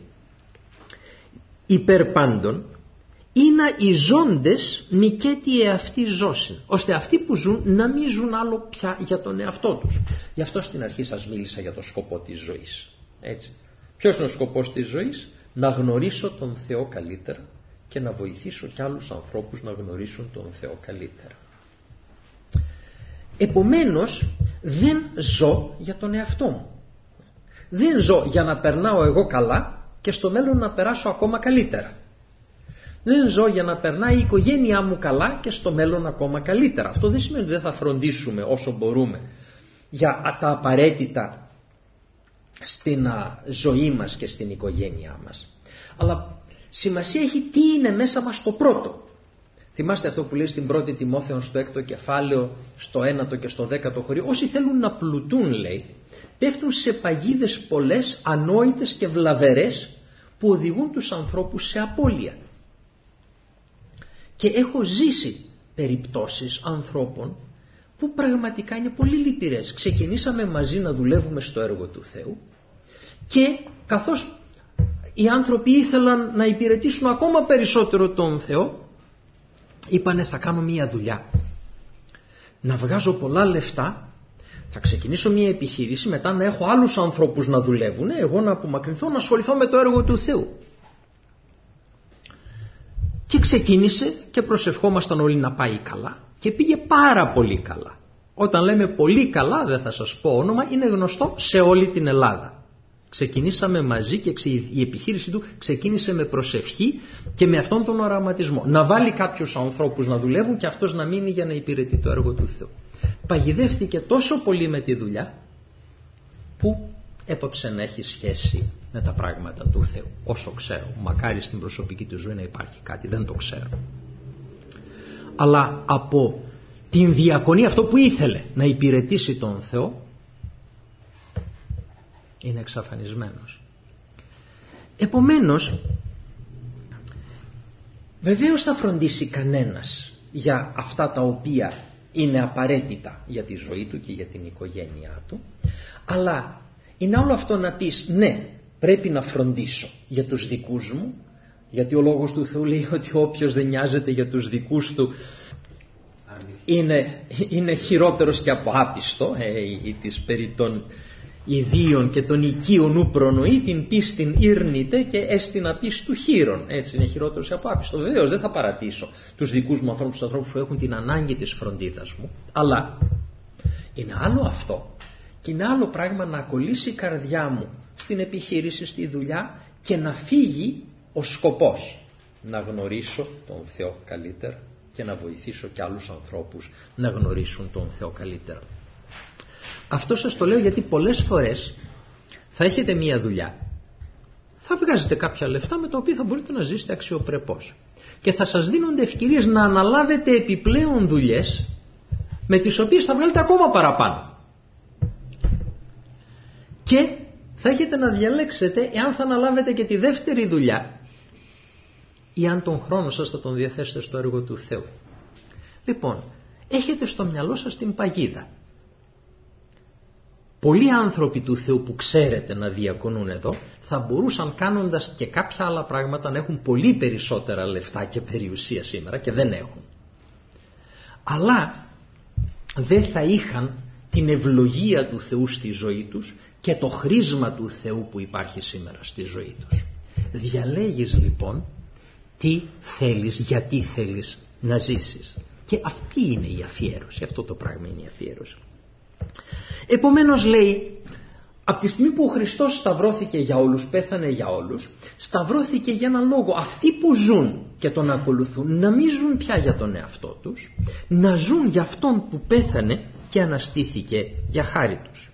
Speaker 1: υπέρ πάντων, είναι οι ζώντες νικέτι εαυτή ζώσιν, ώστε αυτοί που ζουν να μην ζουν άλλο πια για τον εαυτό τους. Γι' αυτό στην αρχή σας μίλησα για το σκοπό της ζωής. Έτσι. Ποιος είναι ο σκοπός της ζωής? Να γνωρίσω τον Θεό καλύτερα και να βοηθήσω κι άλλους ανθρώπους να γνωρίσουν τον Θεό καλύτερα. Επομένως δεν ζω για τον εαυτό μου. Δεν ζω για να περνάω εγώ καλά και στο μέλλον να περάσω ακόμα καλύτερα. Δεν ζω για να περνάει η οικογένειά μου καλά και στο μέλλον ακόμα καλύτερα. Αυτό δεν σημαίνει ότι δεν θα φροντίσουμε όσο μπορούμε για τα απαραίτητα στην ζωή μας και στην οικογένειά μας. Αλλά σημασία έχει τι είναι μέσα μας το πρώτο. Θυμάστε αυτό που λέει στην πρώτη Τιμόθεων στο έκτο κεφάλαιο, στο ένατο και στο δέκατο χωρίο. Όσοι θέλουν να πλουτούν, λέει, πέφτουν σε παγίδες πολλές, ανόητες και βλαβερές, που οδηγούν τους ανθρώπους σε απώλεια. Και έχω ζήσει περιπτώσεις ανθρώπων που πραγματικά είναι πολύ λυπηρές. Ξεκινήσαμε μαζί να δουλεύουμε στο έργο του Θεού και καθώς οι άνθρωποι ήθελαν να υπηρετήσουν ακόμα περισσότερο τον Θεό, είπανε, θα κάνω μία δουλειά, να βγάζω πολλά λεφτά, θα ξεκινήσω μία επιχείρηση, μετά να έχω άλλους ανθρώπους να δουλεύουν, εγώ να απομακρυνθώ, να ασχοληθώ με το έργο του Θεού. Και ξεκίνησε και προσευχόμασταν όλοι να πάει καλά και πήγε πάρα πολύ καλά. Όταν λέμε πολύ καλά, δεν θα σας πω όνομα, είναι γνωστό σε όλη την Ελλάδα. Ξεκινήσαμε μαζί και η επιχείρηση του ξεκίνησε με προσευχή και με αυτόν τον οραματισμό. Να βάλει κάποιους ανθρώπους να δουλεύουν και αυτός να μείνει για να υπηρετεί το έργο του Θεού. Παγιδεύτηκε τόσο πολύ με τη δουλειά που έπαψε να έχει σχέση με τα πράγματα του Θεού. Όσο ξέρω, μακάρι στην προσωπική του ζωή να υπάρχει κάτι, δεν το ξέρω. Αλλά από την διακονία, αυτό που ήθελε να υπηρετήσει τον Θεό, είναι εξαφανισμένος. Επομένως, βεβαίως θα φροντίσει κανένας για αυτά τα οποία είναι απαραίτητα για τη ζωή του και για την οικογένειά του, αλλά είναι όλο αυτό να πεις, ναι, πρέπει να φροντίσω για τους δικούς μου, γιατί ο λόγος του Θεού λέει ότι όποιος δεν νοιάζεται για τους δικούς του είναι, είναι χειρότερος και από άπιστο, ε, ή της περί των ιδίων και των οικείων ου προνοεί, την πίστην ήρνητε και έστιν απίστου χείρων. Έτσι, είναι χειρότερος και από άπιστο. Βεβαίως δεν θα παρατήσω τους δικούς μου ανθρώπους, τους ανθρώπους που έχουν την ανάγκη της φροντίδας μου, αλλά είναι άλλο αυτό και είναι άλλο πράγμα να κολλήσει η καρδιά μου στην επιχείρηση, στη δουλειά και να φύγει ο σκοπός να γνωρίσω τον Θεό καλύτερα και να βοηθήσω και άλλους ανθρώπους να γνωρίσουν τον Θεό καλύτερα. Αυτό σας το λέω γιατί πολλές φορές θα έχετε μία δουλειά, θα βγάζετε κάποια λεφτά με τα οποία θα μπορείτε να ζήσετε αξιοπρεπώς και θα σας δίνονται ευκαιρίες να αναλάβετε επιπλέον δουλειές με τις οποίες θα βγάλετε ακόμα παραπάνω. Και θα έχετε να διαλέξετε εάν θα αναλάβετε και τη δεύτερη δουλειά ή αν τον χρόνο σας θα τον διαθέσετε στο έργο του Θεού. Λοιπόν, έχετε στο μυαλό σας την παγίδα. Πολλοί άνθρωποι του Θεού που ξέρετε να διακονούν εδώ θα μπορούσαν, κάνοντας και κάποια άλλα πράγματα, να έχουν πολύ περισσότερα λεφτά και περιουσία σήμερα και δεν έχουν. Αλλά δεν θα είχαν την ευλογία του Θεού στη ζωή τους και το χρήσμα του Θεού που υπάρχει σήμερα στη ζωή τους. Διαλέγεις λοιπόν τι θέλεις, γιατί θέλεις να ζήσεις. Και αυτή είναι η αφιέρωση, αυτό το πράγμα είναι η αφιέρωση. Επομένως λέει, από τη στιγμή που ο Χριστός σταυρώθηκε για όλους, πέθανε για όλους, σταυρώθηκε για έναν λόγο. Αυτοί που ζουν και τον ακολουθούν να μην ζουν πια για τον εαυτό τους, να ζουν για αυτόν που πέθανε και αναστήθηκε για χάρη τους.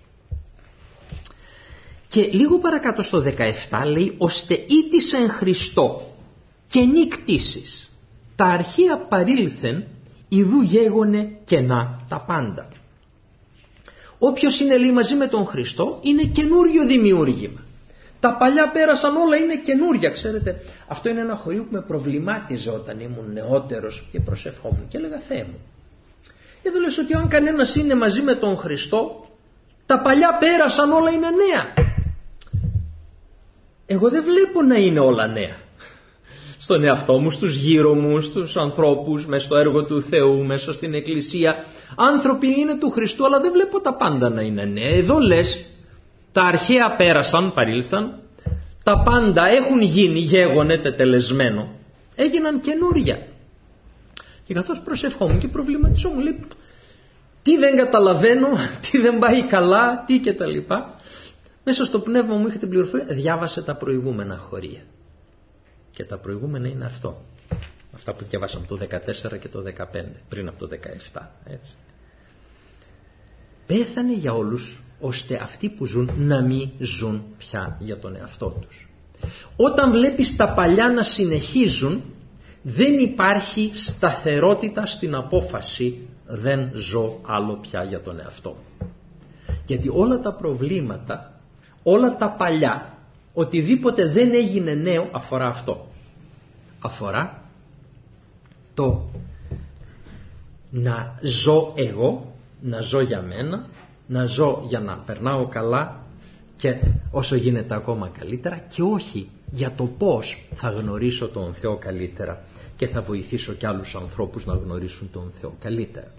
Speaker 1: Και λίγο παρακάτω στο δεκαεπτά λέει, ώστε ήτης εν Χριστώ και νη κτήσεις, τα αρχαία παρήλθεν, ιδού γέγονε κενά τα πάντα. Όποιος είναι, λέει, μαζί με τον Χριστό είναι καινούριο δημιούργημα. Τα παλιά πέρασαν, όλα είναι καινούρια. Ξέρετε, αυτό είναι ένα χωρίο που με προβλημάτιζε όταν ήμουν νεότερος και προσευχόμουν και έλεγα, Θεέ μου, εδώ λες ότι αν κανένας είναι μαζί με τον Χριστό, τα παλιά πέρασαν, όλα είναι νέα. Εγώ δεν βλέπω να είναι όλα νέα. Στον εαυτό μου, στους γύρω μου, στους ανθρώπους, μέσα στο έργο του Θεού, μέσα στην Εκκλησία. Άνθρωποι είναι του Χριστού, αλλά δεν βλέπω τα πάντα να είναι νέα. Εδώ λες, τα αρχαία πέρασαν, παρήλθαν, τα πάντα έχουν γίνει, γέγονε, τετελεσμένο, έγιναν καινούρια. Και καθώς προσευχόμουν και προβληματιζόμουν, λέει, τι δεν καταλαβαίνω, τι δεν πάει καλά, τι και τα λοιπά. Μέσα στο πνεύμα μου είχε την πληροφορία, διάβασε τα προηγούμενα χωρία. Και τα προηγούμενα είναι αυτό. Αυτά που διαβάσαμε το δεκατέσσερα και το δεκαπέντε, πριν από το δεκαεπτά. Έτσι. Πέθανε για όλους, ώστε αυτοί που ζουν να μην ζουν πια για τον εαυτό τους. Όταν βλέπεις τα παλιά να συνεχίζουν, δεν υπάρχει σταθερότητα στην απόφαση, δεν ζω άλλο πια για τον εαυτό μου. Γιατί όλα τα προβλήματα, όλα τα παλιά, οτιδήποτε δεν έγινε νέο αφορά αυτό. Αφορά το να ζω εγώ, να ζω για μένα, να ζω για να περνάω καλά και όσο γίνεται ακόμα καλύτερα, και όχι για το πώς θα γνωρίσω τον Θεό καλύτερα και θα βοηθήσω και άλλους ανθρώπους να γνωρίσουν τον Θεό καλύτερα.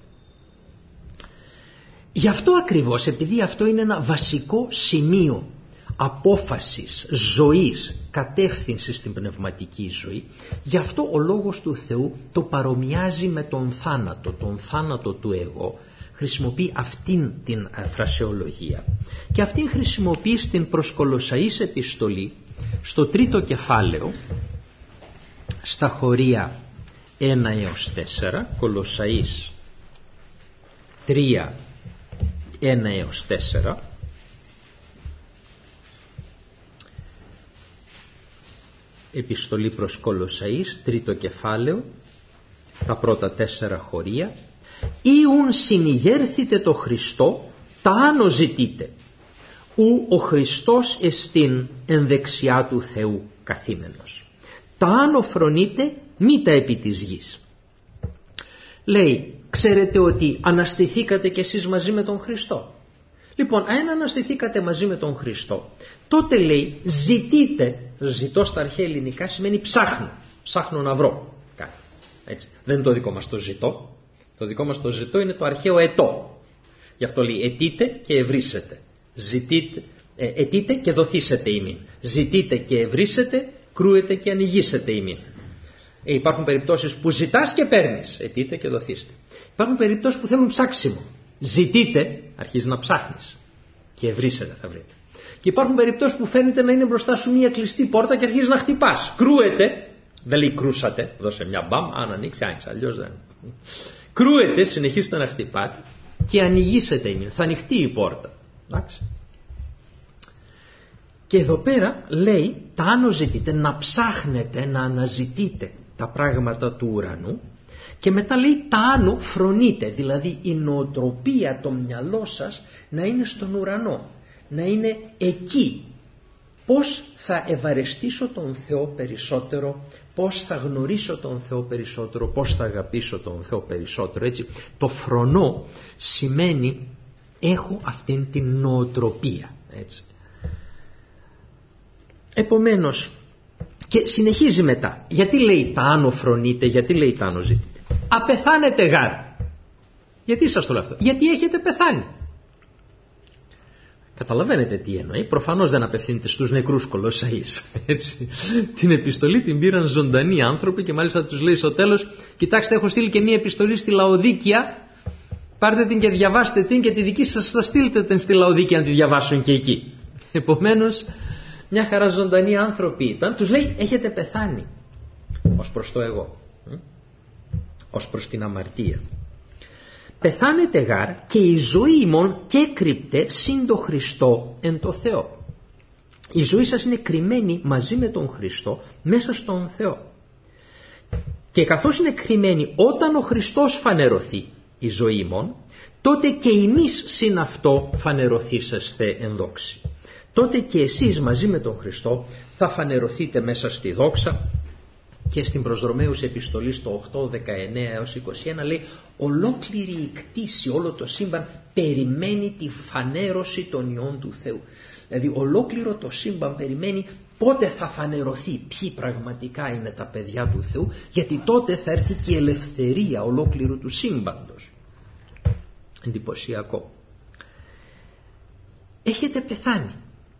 Speaker 1: Γι' αυτό ακριβώς, επειδή αυτό είναι ένα βασικό σημείο απόφασης, ζωής, κατεύθυνσης στην πνευματική ζωή, γι' αυτό ο Λόγος του Θεού το παρομοιάζει με τον θάνατο, τον θάνατο του εγώ. Χρησιμοποιεί αυτήν την φρασεολογία και αυτήν χρησιμοποιεί στην προς Κολοσσαείς επιστολή, στο τρίτο κεφάλαιο, στα χωρία ένα έως τέσσερα, Κολοσσαείς τρία, ένα έως τέσσερα. Επιστολή προς Κολοσσαείς, τρίτο κεφάλαιο, τα πρώτα τέσσερα χωρία. Ιουν συνηγέρθητε το Χριστό, τα άνω ζητείτε, ου ο Χριστός εστίν εν δεξιά του Θεού καθήμενος. Τα άνω φρονείτε, μη τα επί της γης. Λέει, ξέρετε ότι αναστηθήκατε κι εσείς μαζί με τον Χριστό. Λοιπόν, αν αναστηθήκατε μαζί με τον Χριστό, τότε λέει ζητείτε, ζητώ στα αρχαία ελληνικά σημαίνει ψάχνω, ψάχνω να βρω κάτι. Έτσι. Δεν είναι το δικό μας το ζητώ, το δικό μας το ζητώ είναι το αρχαίο ετώ. Γι' αυτό λέει αιτείτε και ευρύσετε, ζητείτε, ε, αιτείτε και δοθήσετε ημίν, ζητείτε και ευρύσετε, κρούετε και ανοιγήσετε ημίν. Ε, υπάρχουν περιπτώσεις που ζητάς και παίρνεις, αιτείτε και δοθήστε. Υπάρχουν περιπτώσεις που θέλουν ψάξιμο, ζητείτε, αρχίζει να ψάχνεις και ευρύσετε θα βρείτε. Και υπάρχουν περιπτώσεις που φαίνεται να είναι μπροστά σου μια κλειστή πόρτα και αρχίζεις να χτυπάς. Κρούεται, δεν λέει κρούσατε, δώσε μια μπαμ, αν ανοίξει, άνοιξε, αλλιώς δεν. Κρούεται, συνεχίστε να χτυπάτε και ανοιγήσετε, θα ανοιχτεί η πόρτα. Εντάξει. Και εδώ πέρα λέει, τα άνω ζητείτε, να ψάχνετε, να αναζητείτε τα πράγματα του ουρανού, και μετά λέει τα άνω φρονείτε, δηλαδή η νοοτροπία, το μυαλό σας να είναι στον ουρανό, να είναι εκεί. πώς θα ευαρεστήσω τον Θεό περισσότερο, πώς θα γνωρίσω τον Θεό περισσότερο, πώς θα αγαπήσω τον Θεό περισσότερο. Έτσι, το φρονώ σημαίνει έχω αυτήν την νοοτροπία. Έτσι. Επομένως, και συνεχίζει μετά. Γιατί λέει τα άνω φρονείτε, γιατί λέει τα άνω ζητείτε. Απεθάνετε γάρ. Γιατί σας το λέω αυτό. Γιατί έχετε πεθάνει. Καταλαβαίνετε τι εννοεί. Προφανώς δεν απευθύνεται στους νεκρούς Κολοσσαείς. Έτσι. Την επιστολή την πήραν ζωντανοί άνθρωποι και μάλιστα τους λέει στο τέλος, κοιτάξτε, έχω στείλει και μία επιστολή στη Λαοδίκια. Πάρτε την και διαβάστε την και τη δική σας θα στείλετε την στη Λαοδίκια να τη διαβάσουν και εκεί. Επομένως, μια χαρά ζωντανοί άνθρωποι ήταν. Τους λέει έχετε πεθάνει. Ως προς το εγώ. Ως προς την αμαρτία. Πεθάνετε γάρ και η ζωή ημών και κρυπτε συν το Χριστό εν το Θεό. Η ζωή σας είναι κρυμμένη μαζί με τον Χριστό μέσα στον Θεό. Και καθώς είναι κρυμμένη όταν ο Χριστός φανερωθεί η ζωή ημών, τότε και εμείς συν αυτό φανερωθήσαστε εν δόξη. Τότε και εσείς μαζί με τον Χριστό θα φανερωθείτε μέσα στη δόξα. Και στην προς Ρωμαίους επιστολή στο οκτώ, δεκαεννέα έως είκοσι ένα λέει ολόκληρη η κτήση, όλο το σύμπαν περιμένει τη φανέρωση των ιών του Θεού. Δηλαδή ολόκληρο το σύμπαν περιμένει πότε θα φανερωθεί ποιοι πραγματικά είναι τα παιδιά του Θεού, γιατί τότε θα έρθει και η ελευθερία ολόκληρου του σύμπαντος. Εντυπωσιακό. Έχετε πεθάνει.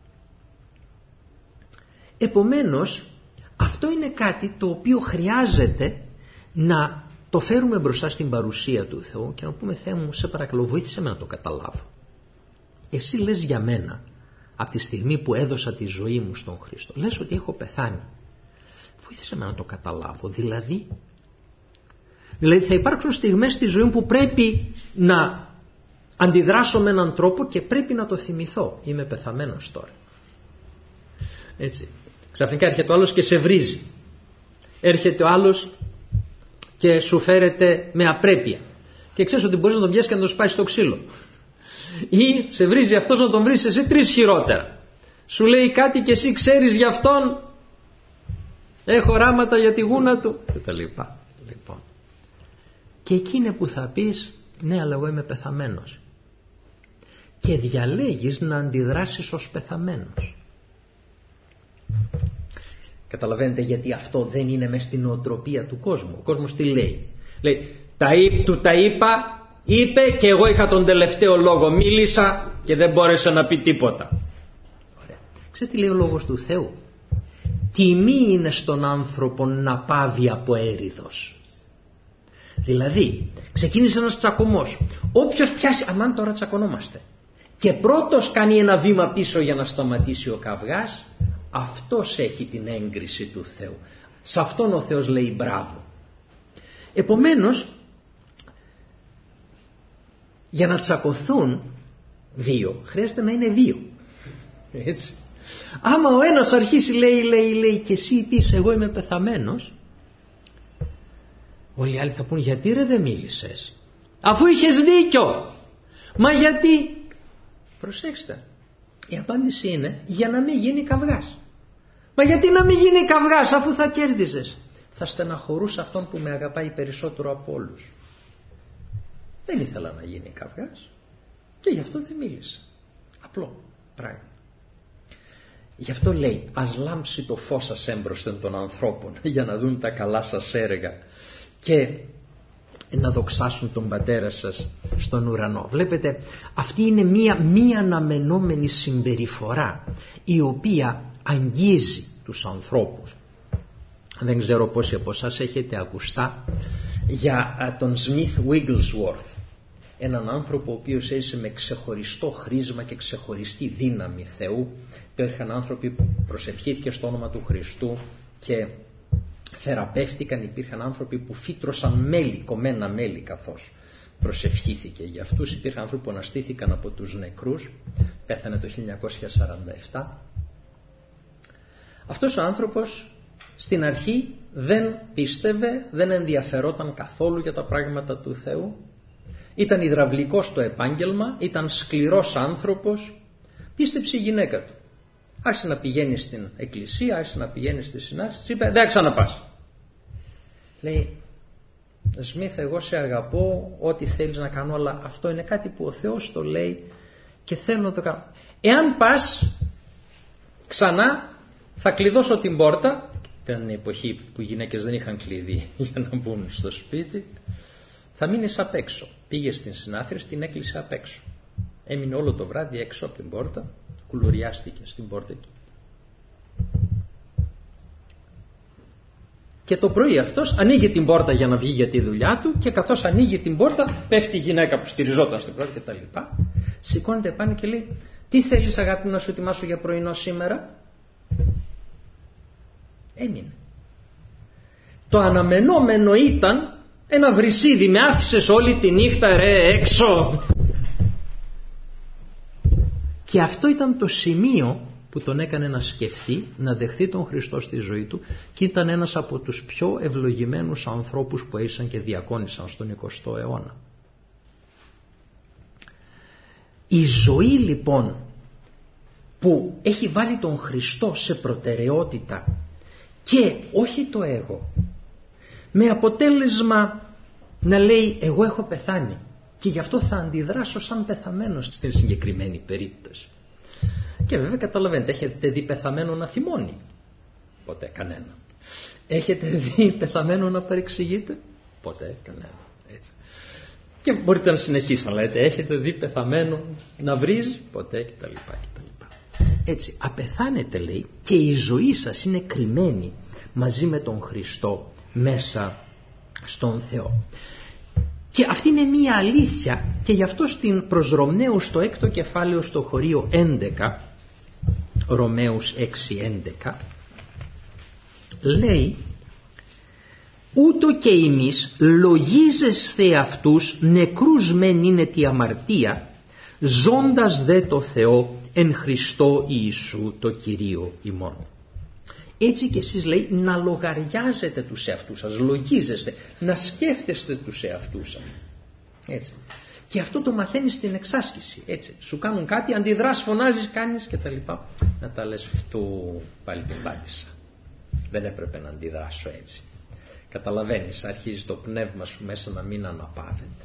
Speaker 1: Επομένως, αυτό είναι κάτι το οποίο χρειάζεται να το φέρουμε μπροστά στην παρουσία του Θεού και να πούμε Θεέ μου, σε παρακαλώ βοήθησε με να το καταλάβω. Εσύ λες για μένα από τη στιγμή που έδωσα τη ζωή μου στον Χριστό, λες ότι έχω πεθάνει. Βοήθησε με να το καταλάβω. Δηλαδή, δηλαδή θα υπάρξουν στιγμές στη ζωή μου που πρέπει να αντιδράσω με έναν τρόπο και πρέπει να το θυμηθώ. Είμαι πεθαμένος τώρα. Έτσι. Ξαφνικά έρχεται ο άλλος και σε βρίζει. Έρχεται ο άλλος και σου φέρεται με απρέπεια. Και ξέρεις ότι μπορείς να τον πιάσεις και να τον σπάσεις στο ξύλο. Ή σε βρίζει αυτός να τον βρεις εσύ τρεις χειρότερα. Σου λέει κάτι και εσύ ξέρεις για αυτόν. Έχω οράματα για τη γούνα του. Και τα λοιπά. Λοιπόν. Και εκεί είναι που θα πεις ναι, αλλά εγώ είμαι πεθαμένος. Και διαλέγεις να αντιδράσεις ως πεθαμένος. Καταλαβαίνετε γιατί αυτό δεν είναι μες στην νοοτροπία του κόσμου. Ο κόσμος τι λέει. Λέει τα είπ, του τα είπα, είπε και εγώ είχα τον τελευταίο λόγο. Μίλησα και δεν μπόρεσε να πει τίποτα. Ωραία. Ξέρεις τι λέει ο λόγος του Θεού. Τιμή είναι στον άνθρωπο να πάβει από έριδος. Δηλαδή ξεκίνησε ένας τσακωμός. Όποιος πιάσει, αμάν τώρα τσακωνόμαστε, και πρώτος κάνει ένα βήμα πίσω για να σταματήσει ο καυγάς, αυτός έχει την έγκριση του Θεού. Σε αυτόν ο Θεός λέει μπράβο. Επομένως, για να τσακωθούν δύο, χρειάζεται να είναι δύο. Έτσι. Άμα ο ένας αρχίσει λέει, λέει, λέει και εσύ πεις εγώ είμαι πεθαμένος, όλοι οι άλλοι θα πούν γιατί ρε δεν μίλησες, αφού είχες δίκιο. Μα γιατί? Προσέξτε, η απάντηση είναι για να μην γίνει καυγάς. Μα γιατί να μην γίνει καυγάς αφού θα κέρδιζες? Θα στεναχωρούσα αυτόν που με αγαπάει περισσότερο από όλους. Δεν ήθελα να γίνει καυγάς και γι' αυτό δεν μίλησα. Απλό πράγμα. Γι' αυτό λέει ας λάμψει το φως σας έμπροσθεν των ανθρώπων για να δουν τα καλά σας έργα και να δοξάσουν τον πατέρα σας στον ουρανό. Βλέπετε, αυτή είναι μία μη αναμενόμενη συμπεριφορά η οποία αγγίζει τους ανθρώπους. Δεν ξέρω πόσοι από εσάς έχετε ακουστά για τον Smith Wigglesworth, έναν άνθρωπο ο οποίος έζησε με ξεχωριστό χρήσμα και ξεχωριστή δύναμη Θεού. Υπήρχαν άνθρωποι που προσευχήθηκε στο όνομα του Χριστού και θεραπεύτηκαν, υπήρχαν άνθρωποι που φύτρωσαν μέλι, κομμένα μέλι καθώς προσευχήθηκε για αυτούς. Υπήρχαν άνθρωποι που αναστήθηκαν από τους νεκρούς, πέθανε το χίλια εννιακόσια σαράντα επτά. Αυτός ο άνθρωπος στην αρχή δεν πίστευε, δεν ενδιαφερόταν καθόλου για τα πράγματα του Θεού. Ήταν υδραυλικός στο επάγγελμα, ήταν σκληρός άνθρωπος, πίστεψε η γυναίκα του. άρχισε να πηγαίνει στην εκκλησία, άρχισε να πηγαίνει στη συνάντηση, της είπε δεν ξαναπάς. Λέει, Σμιθ, εγώ σε αγαπώ, ό,τι θέλεις να κάνω, αλλά αυτό είναι κάτι που ο Θεός το λέει και θέλω να το κάνω. Εάν πας ξανά θα κλειδώσω την πόρτα. Ήταν η εποχή που οι γυναίκες δεν είχαν κλειδί για να μπουν στο σπίτι. Θα μείνεις απ' έξω. Πήγε στην συνάθρηση, την έκλεισε απ' έξω. Έμεινε όλο το βράδυ έξω από την πόρτα, κουλουριάστηκε στην πόρτα εκεί. Και το πρωί αυτός ανοίγει την πόρτα για να βγει για τη δουλειά του και καθώς ανοίγει την πόρτα πέφτει η γυναίκα που στηριζόταν στην πόρτα και τα λοιπά. Σηκώνεται πάνω και λέει, τι θέλεις αγάπη να σου ετοιμάσω για πρωινό σήμερα? Έμεινε. Το αναμενόμενο ήταν ένα βρυσίδι, με άφησες όλη τη νύχτα ρε έξω. Και αυτό ήταν το σημείο που τον έκανε να σκεφτεί, να δεχθεί τον Χριστό στη ζωή του και ήταν ένας από τους πιο ευλογημένους ανθρώπους που έζησαν και διακόνησαν στον εικοστό αιώνα. Η ζωή λοιπόν που έχει βάλει τον Χριστό σε προτεραιότητα και όχι το εγώ, με αποτέλεσμα να λέει εγώ έχω πεθάνει και γι' αυτό θα αντιδράσω σαν πεθαμένος στην συγκεκριμένη περίπτωση. Και βέβαια καταλαβαίνετε, έχετε δει πεθαμένο να θυμώνει? Ποτέ κανένα. Έχετε δει πεθαμένο να παρεξηγείτε? Ποτέ κανένα. Έτσι. Και μπορείτε να συνεχίσετε να λέτε, έχετε δει πεθαμένο να βρίζει? Ποτέ κτλ. Έτσι, απεθάνετε λέει και η ζωή σας είναι κρυμμένη μαζί με τον Χριστό μέσα στον Θεό. Και αυτή είναι μία αλήθεια και γι' αυτό στην προς Ρωμαίους στο έκτο κεφάλαιο στο χωρίο έντεκα, Ρωμαίους έξι έντεκα, λέει ούτω και εμείς λογίζεσθε αυτούς νεκρούς μεν είναι τη αμαρτία, ζώντας δε το Θεό εν Χριστώ Ιησού το Κυρίο ημών. Έτσι και εσείς λέει να λογαριάζετε τους εαυτούς σας, λογίζεστε, να σκέφτεστε τους εαυτούς σας. Έτσι. Και αυτό το μαθαίνεις στην εξάσκηση. Έτσι. Σου κάνουν κάτι, αντιδράς, φωνάζεις, κάνεις και τα λοιπά. Να τα λες φτού, πάλι την πάτησα. Δεν έπρεπε να αντιδράσω έτσι. Καταλαβαίνεις, αρχίζει το πνεύμα σου μέσα να μην αναπαύεται.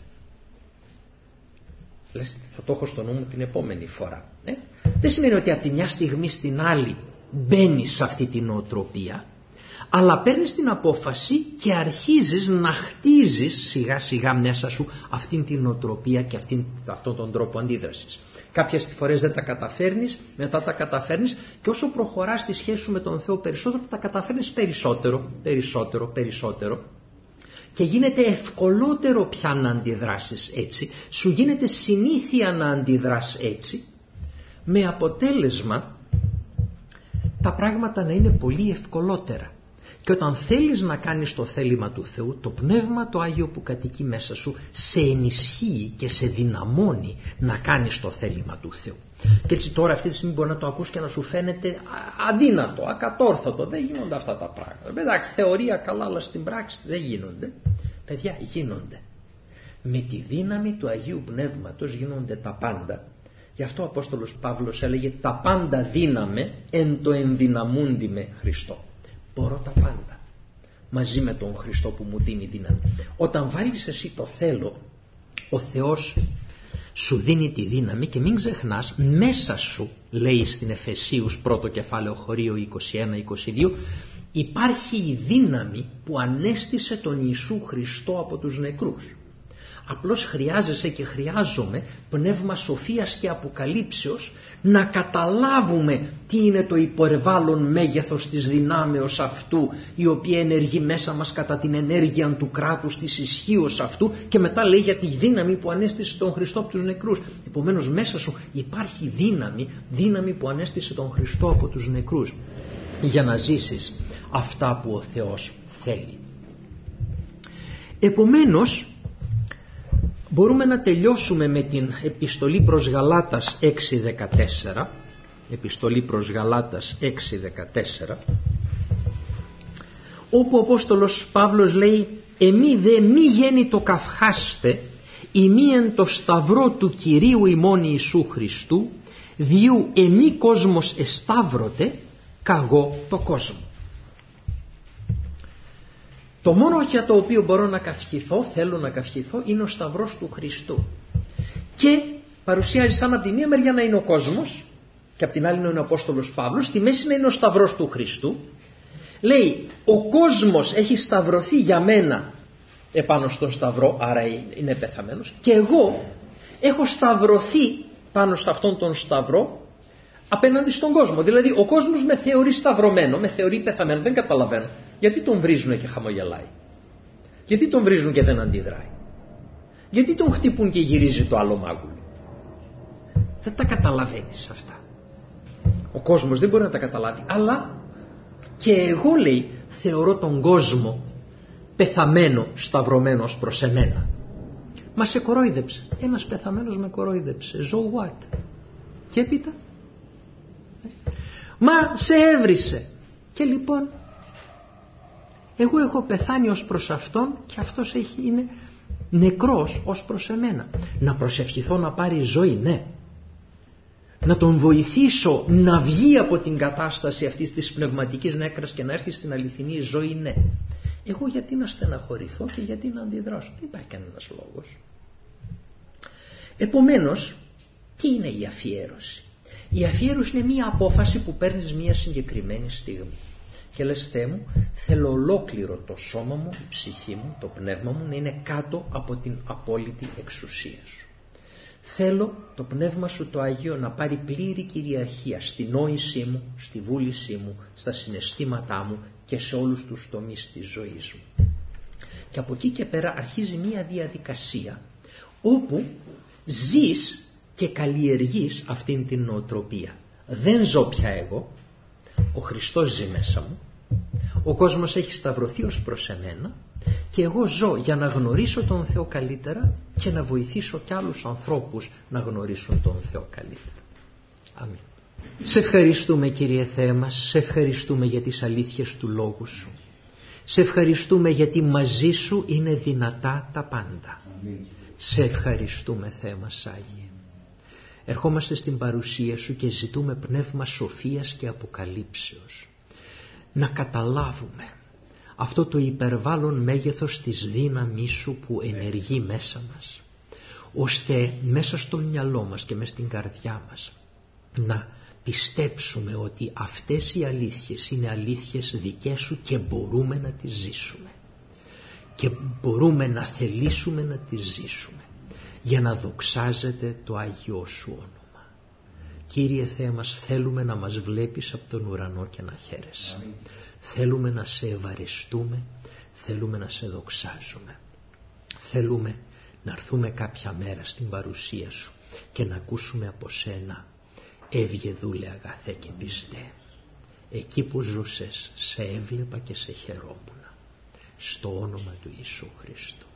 Speaker 1: Λες, θα το έχω στο νου μου την επόμενη φορά. Ε? Δεν σημαίνει ότι από τη μια στιγμή στην άλλη μπαίνεις σε αυτή την νοοτροπία, αλλά παίρνεις την απόφαση και αρχίζεις να χτίζεις σιγά σιγά μέσα σου αυτήν την νοοτροπία και αυτήν, αυτόν τον τρόπο αντίδρασης. Κάποιες φορές δεν τα καταφέρνεις, μετά τα καταφέρνεις και όσο προχωράς στη σχέση σου με τον Θεό περισσότερο, τα καταφέρνεις περισσότερο, περισσότερο, περισσότερο και γίνεται ευκολότερο πια να αντιδράσεις έτσι, σου γίνεται συνήθεια να αντιδράς έτσι, με αποτέλεσμα τα πράγματα να είναι πολύ ευκολότερα. Και όταν θέλεις να κάνεις το θέλημα του Θεού, το Πνεύμα το Άγιο που κατοικεί μέσα σου σε ενισχύει και σε δυναμώνει να κάνεις το θέλημα του Θεού. Και έτσι τώρα αυτή τη στιγμή μπορεί να το ακούς και να σου φαίνεται αδύνατο, ακατόρθωτο. Δεν γίνονται αυτά τα πράγματα. Εντάξει, θεωρία καλά, αλλά στην πράξη δεν γίνονται. Παιδιά, γίνονται. Με τη δύναμη του Αγίου Πνεύματος γίνονται τα πάντα. Γι' αυτό ο Απόστολος Παύλος έλεγε τα πάντα δύναμε εν το ενδυναμούντι με Χριστό. Μπορώ τα πάντα μαζί με τον Χριστό που μου δίνει δύναμη. Όταν βάλεις εσύ το θέλω, ο Θεός σου δίνει τη δύναμη και μην ξεχνάς μέσα σου, λέει στην Εφεσίους πρώτο κεφάλαιο χωρίο είκοσι ένα είκοσι δύο, υπάρχει η δύναμη που ανέστησε τον Ιησού Χριστό από τους νεκρούς. Απλώς χρειάζεσαι και χρειάζομαι πνεύμα σοφίας και αποκαλύψεως να καταλάβουμε τι είναι το υπερβάλλον μέγεθος της δυνάμεως αυτού, η οποία ενεργεί μέσα μας κατά την ενέργεια του κράτους της ισχύως αυτού, και μετά λέει για τη δύναμη που ανέστησε τον Χριστό από τους νεκρούς. Επομένως μέσα σου υπάρχει δύναμη, δύναμη που ανέστησε τον Χριστό από τους νεκρούς, για να ζήσεις αυτά που ο Θεός θέλει. Επομένως μπορούμε να τελειώσουμε με την επιστολή προς Γαλάτας έξι δεκατέσσερα, επιστολή προς Γαλάτας έξι δεκατέσσερα, όπου ο Απόστολος Παύλος λέει «Εμεί δε μη γέννη το καυχάστε, ημί εν το σταυρό του Κυρίου ημών Ιησού Χριστού, διού εμή κόσμος εσταύρωτε καγώ το κόσμο. Το μόνο για το οποίο μπορώ να καυχηθώ, θέλω να καυχηθώ, είναι ο σταυρός του Χριστού. Και παρουσιάζει σαν από τη μία μεριά να είναι ο κόσμος και από την άλλη να είναι ο Απόστολος Παύλος, στη μέση να είναι ο σταυρός του Χριστού. Λέει, ο κόσμος έχει σταυρωθεί για μένα επάνω στον σταυρό, άρα είναι πεθαμένος, και εγώ έχω σταυρωθεί πάνω σε αυτόν τον σταυρό απέναντι στον κόσμο. Δηλαδή ο κόσμος με θεωρεί σταυρωμένο, με θεωρεί πεθαμένο, δεν καταλαβαίνω. Γιατί τον βρίζουν και χαμογελάει? Γιατί τον βρίζουν και δεν αντιδράει? Γιατί τον χτυπούν και γυρίζει το άλλο μάγουλο? Δεν τα καταλαβαίνεις αυτά. Ο κόσμος δεν μπορεί να τα καταλάβει. Αλλά και εγώ, λέει, θεωρώ τον κόσμο πεθαμένο, σταυρωμένος προς εμένα. Μα σε κορόιδεψε. Ένας πεθαμένος με κορόιδεψε. So what? Και έπειτα. Μα σε έβρισε. Και λοιπόν εγώ έχω πεθάνει ως προς αυτόν και αυτός έχει, είναι νεκρός ως προς εμένα. Να προσευχηθώ να πάρει ζωή? Ναι. Να τον βοηθήσω να βγει από την κατάσταση αυτής της πνευματικής νέκρας και να έρθει στην αληθινή ζωή? Ναι. Εγώ γιατί να στεναχωρηθώ και γιατί να αντιδράσω? Δεν υπάρχει κανένας λόγος. Επομένως, τι είναι η αφιέρωση? Η αφιέρωση είναι μία απόφαση που παίρνεις μία συγκεκριμένη στιγμή και λες, Θεέ μου, θέλω ολόκληρο το σώμα μου, η ψυχή μου, το πνεύμα μου να είναι κάτω από την απόλυτη εξουσία σου. Θέλω το πνεύμα σου το Αγίο να πάρει πλήρη κυριαρχία στη νόησή μου, στη βούλησή μου, στα συναισθήματά μου και σε όλους τους τομείς της ζωής μου. Και από εκεί και πέρα αρχίζει μία διαδικασία όπου ζεις και καλλιεργείς αυτήν την νοοτροπία. Δεν ζω πια εγώ, ο Χριστός ζει μέσα μου, ο κόσμος έχει σταυρωθεί ως προς εμένα και εγώ ζω για να γνωρίσω τον Θεό καλύτερα και να βοηθήσω κι άλλους ανθρώπους να γνωρίσουν τον Θεό καλύτερα. Αμήν. Σε ευχαριστούμε, Κύριε Θεέ μας, σε ευχαριστούμε για τις αλήθειες του Λόγου Σου. Σε ευχαριστούμε γιατί μαζί Σου είναι δυνατά τα πάντα. Αμήν. Σε ευχαριστούμε, Θεέ μας Άγιε. Ερχόμαστε στην παρουσία Σου και ζητούμε πνεύμα σοφίας και αποκαλύψεως. Να καταλάβουμε αυτό το υπερβάλλον μέγεθος της δύναμής Σου που ενεργεί μέσα μας, ώστε μέσα στο μυαλό μας και μέσα στην καρδιά μας να πιστέψουμε ότι αυτές οι αλήθειες είναι αλήθειες δικές Σου και μπορούμε να τις ζήσουμε και μπορούμε να θελήσουμε να τις ζήσουμε για να δοξάζεται το Άγιό Σου όνομα. Κύριε Θεέ μας, θέλουμε να μας βλέπεις από τον ουρανό και να χαίρεσαι. Αμήν. Θέλουμε να Σε ευαριστούμε, θέλουμε να Σε δοξάζουμε. Θέλουμε να έρθουμε κάποια μέρα στην παρουσία Σου και να ακούσουμε από Σένα, έβγε δούλε αγαθέ και πιστέ. Εκεί που ζούσες σε έβλεπα και σε χαιρόμουν. Στο όνομα του Ιησού Χριστού.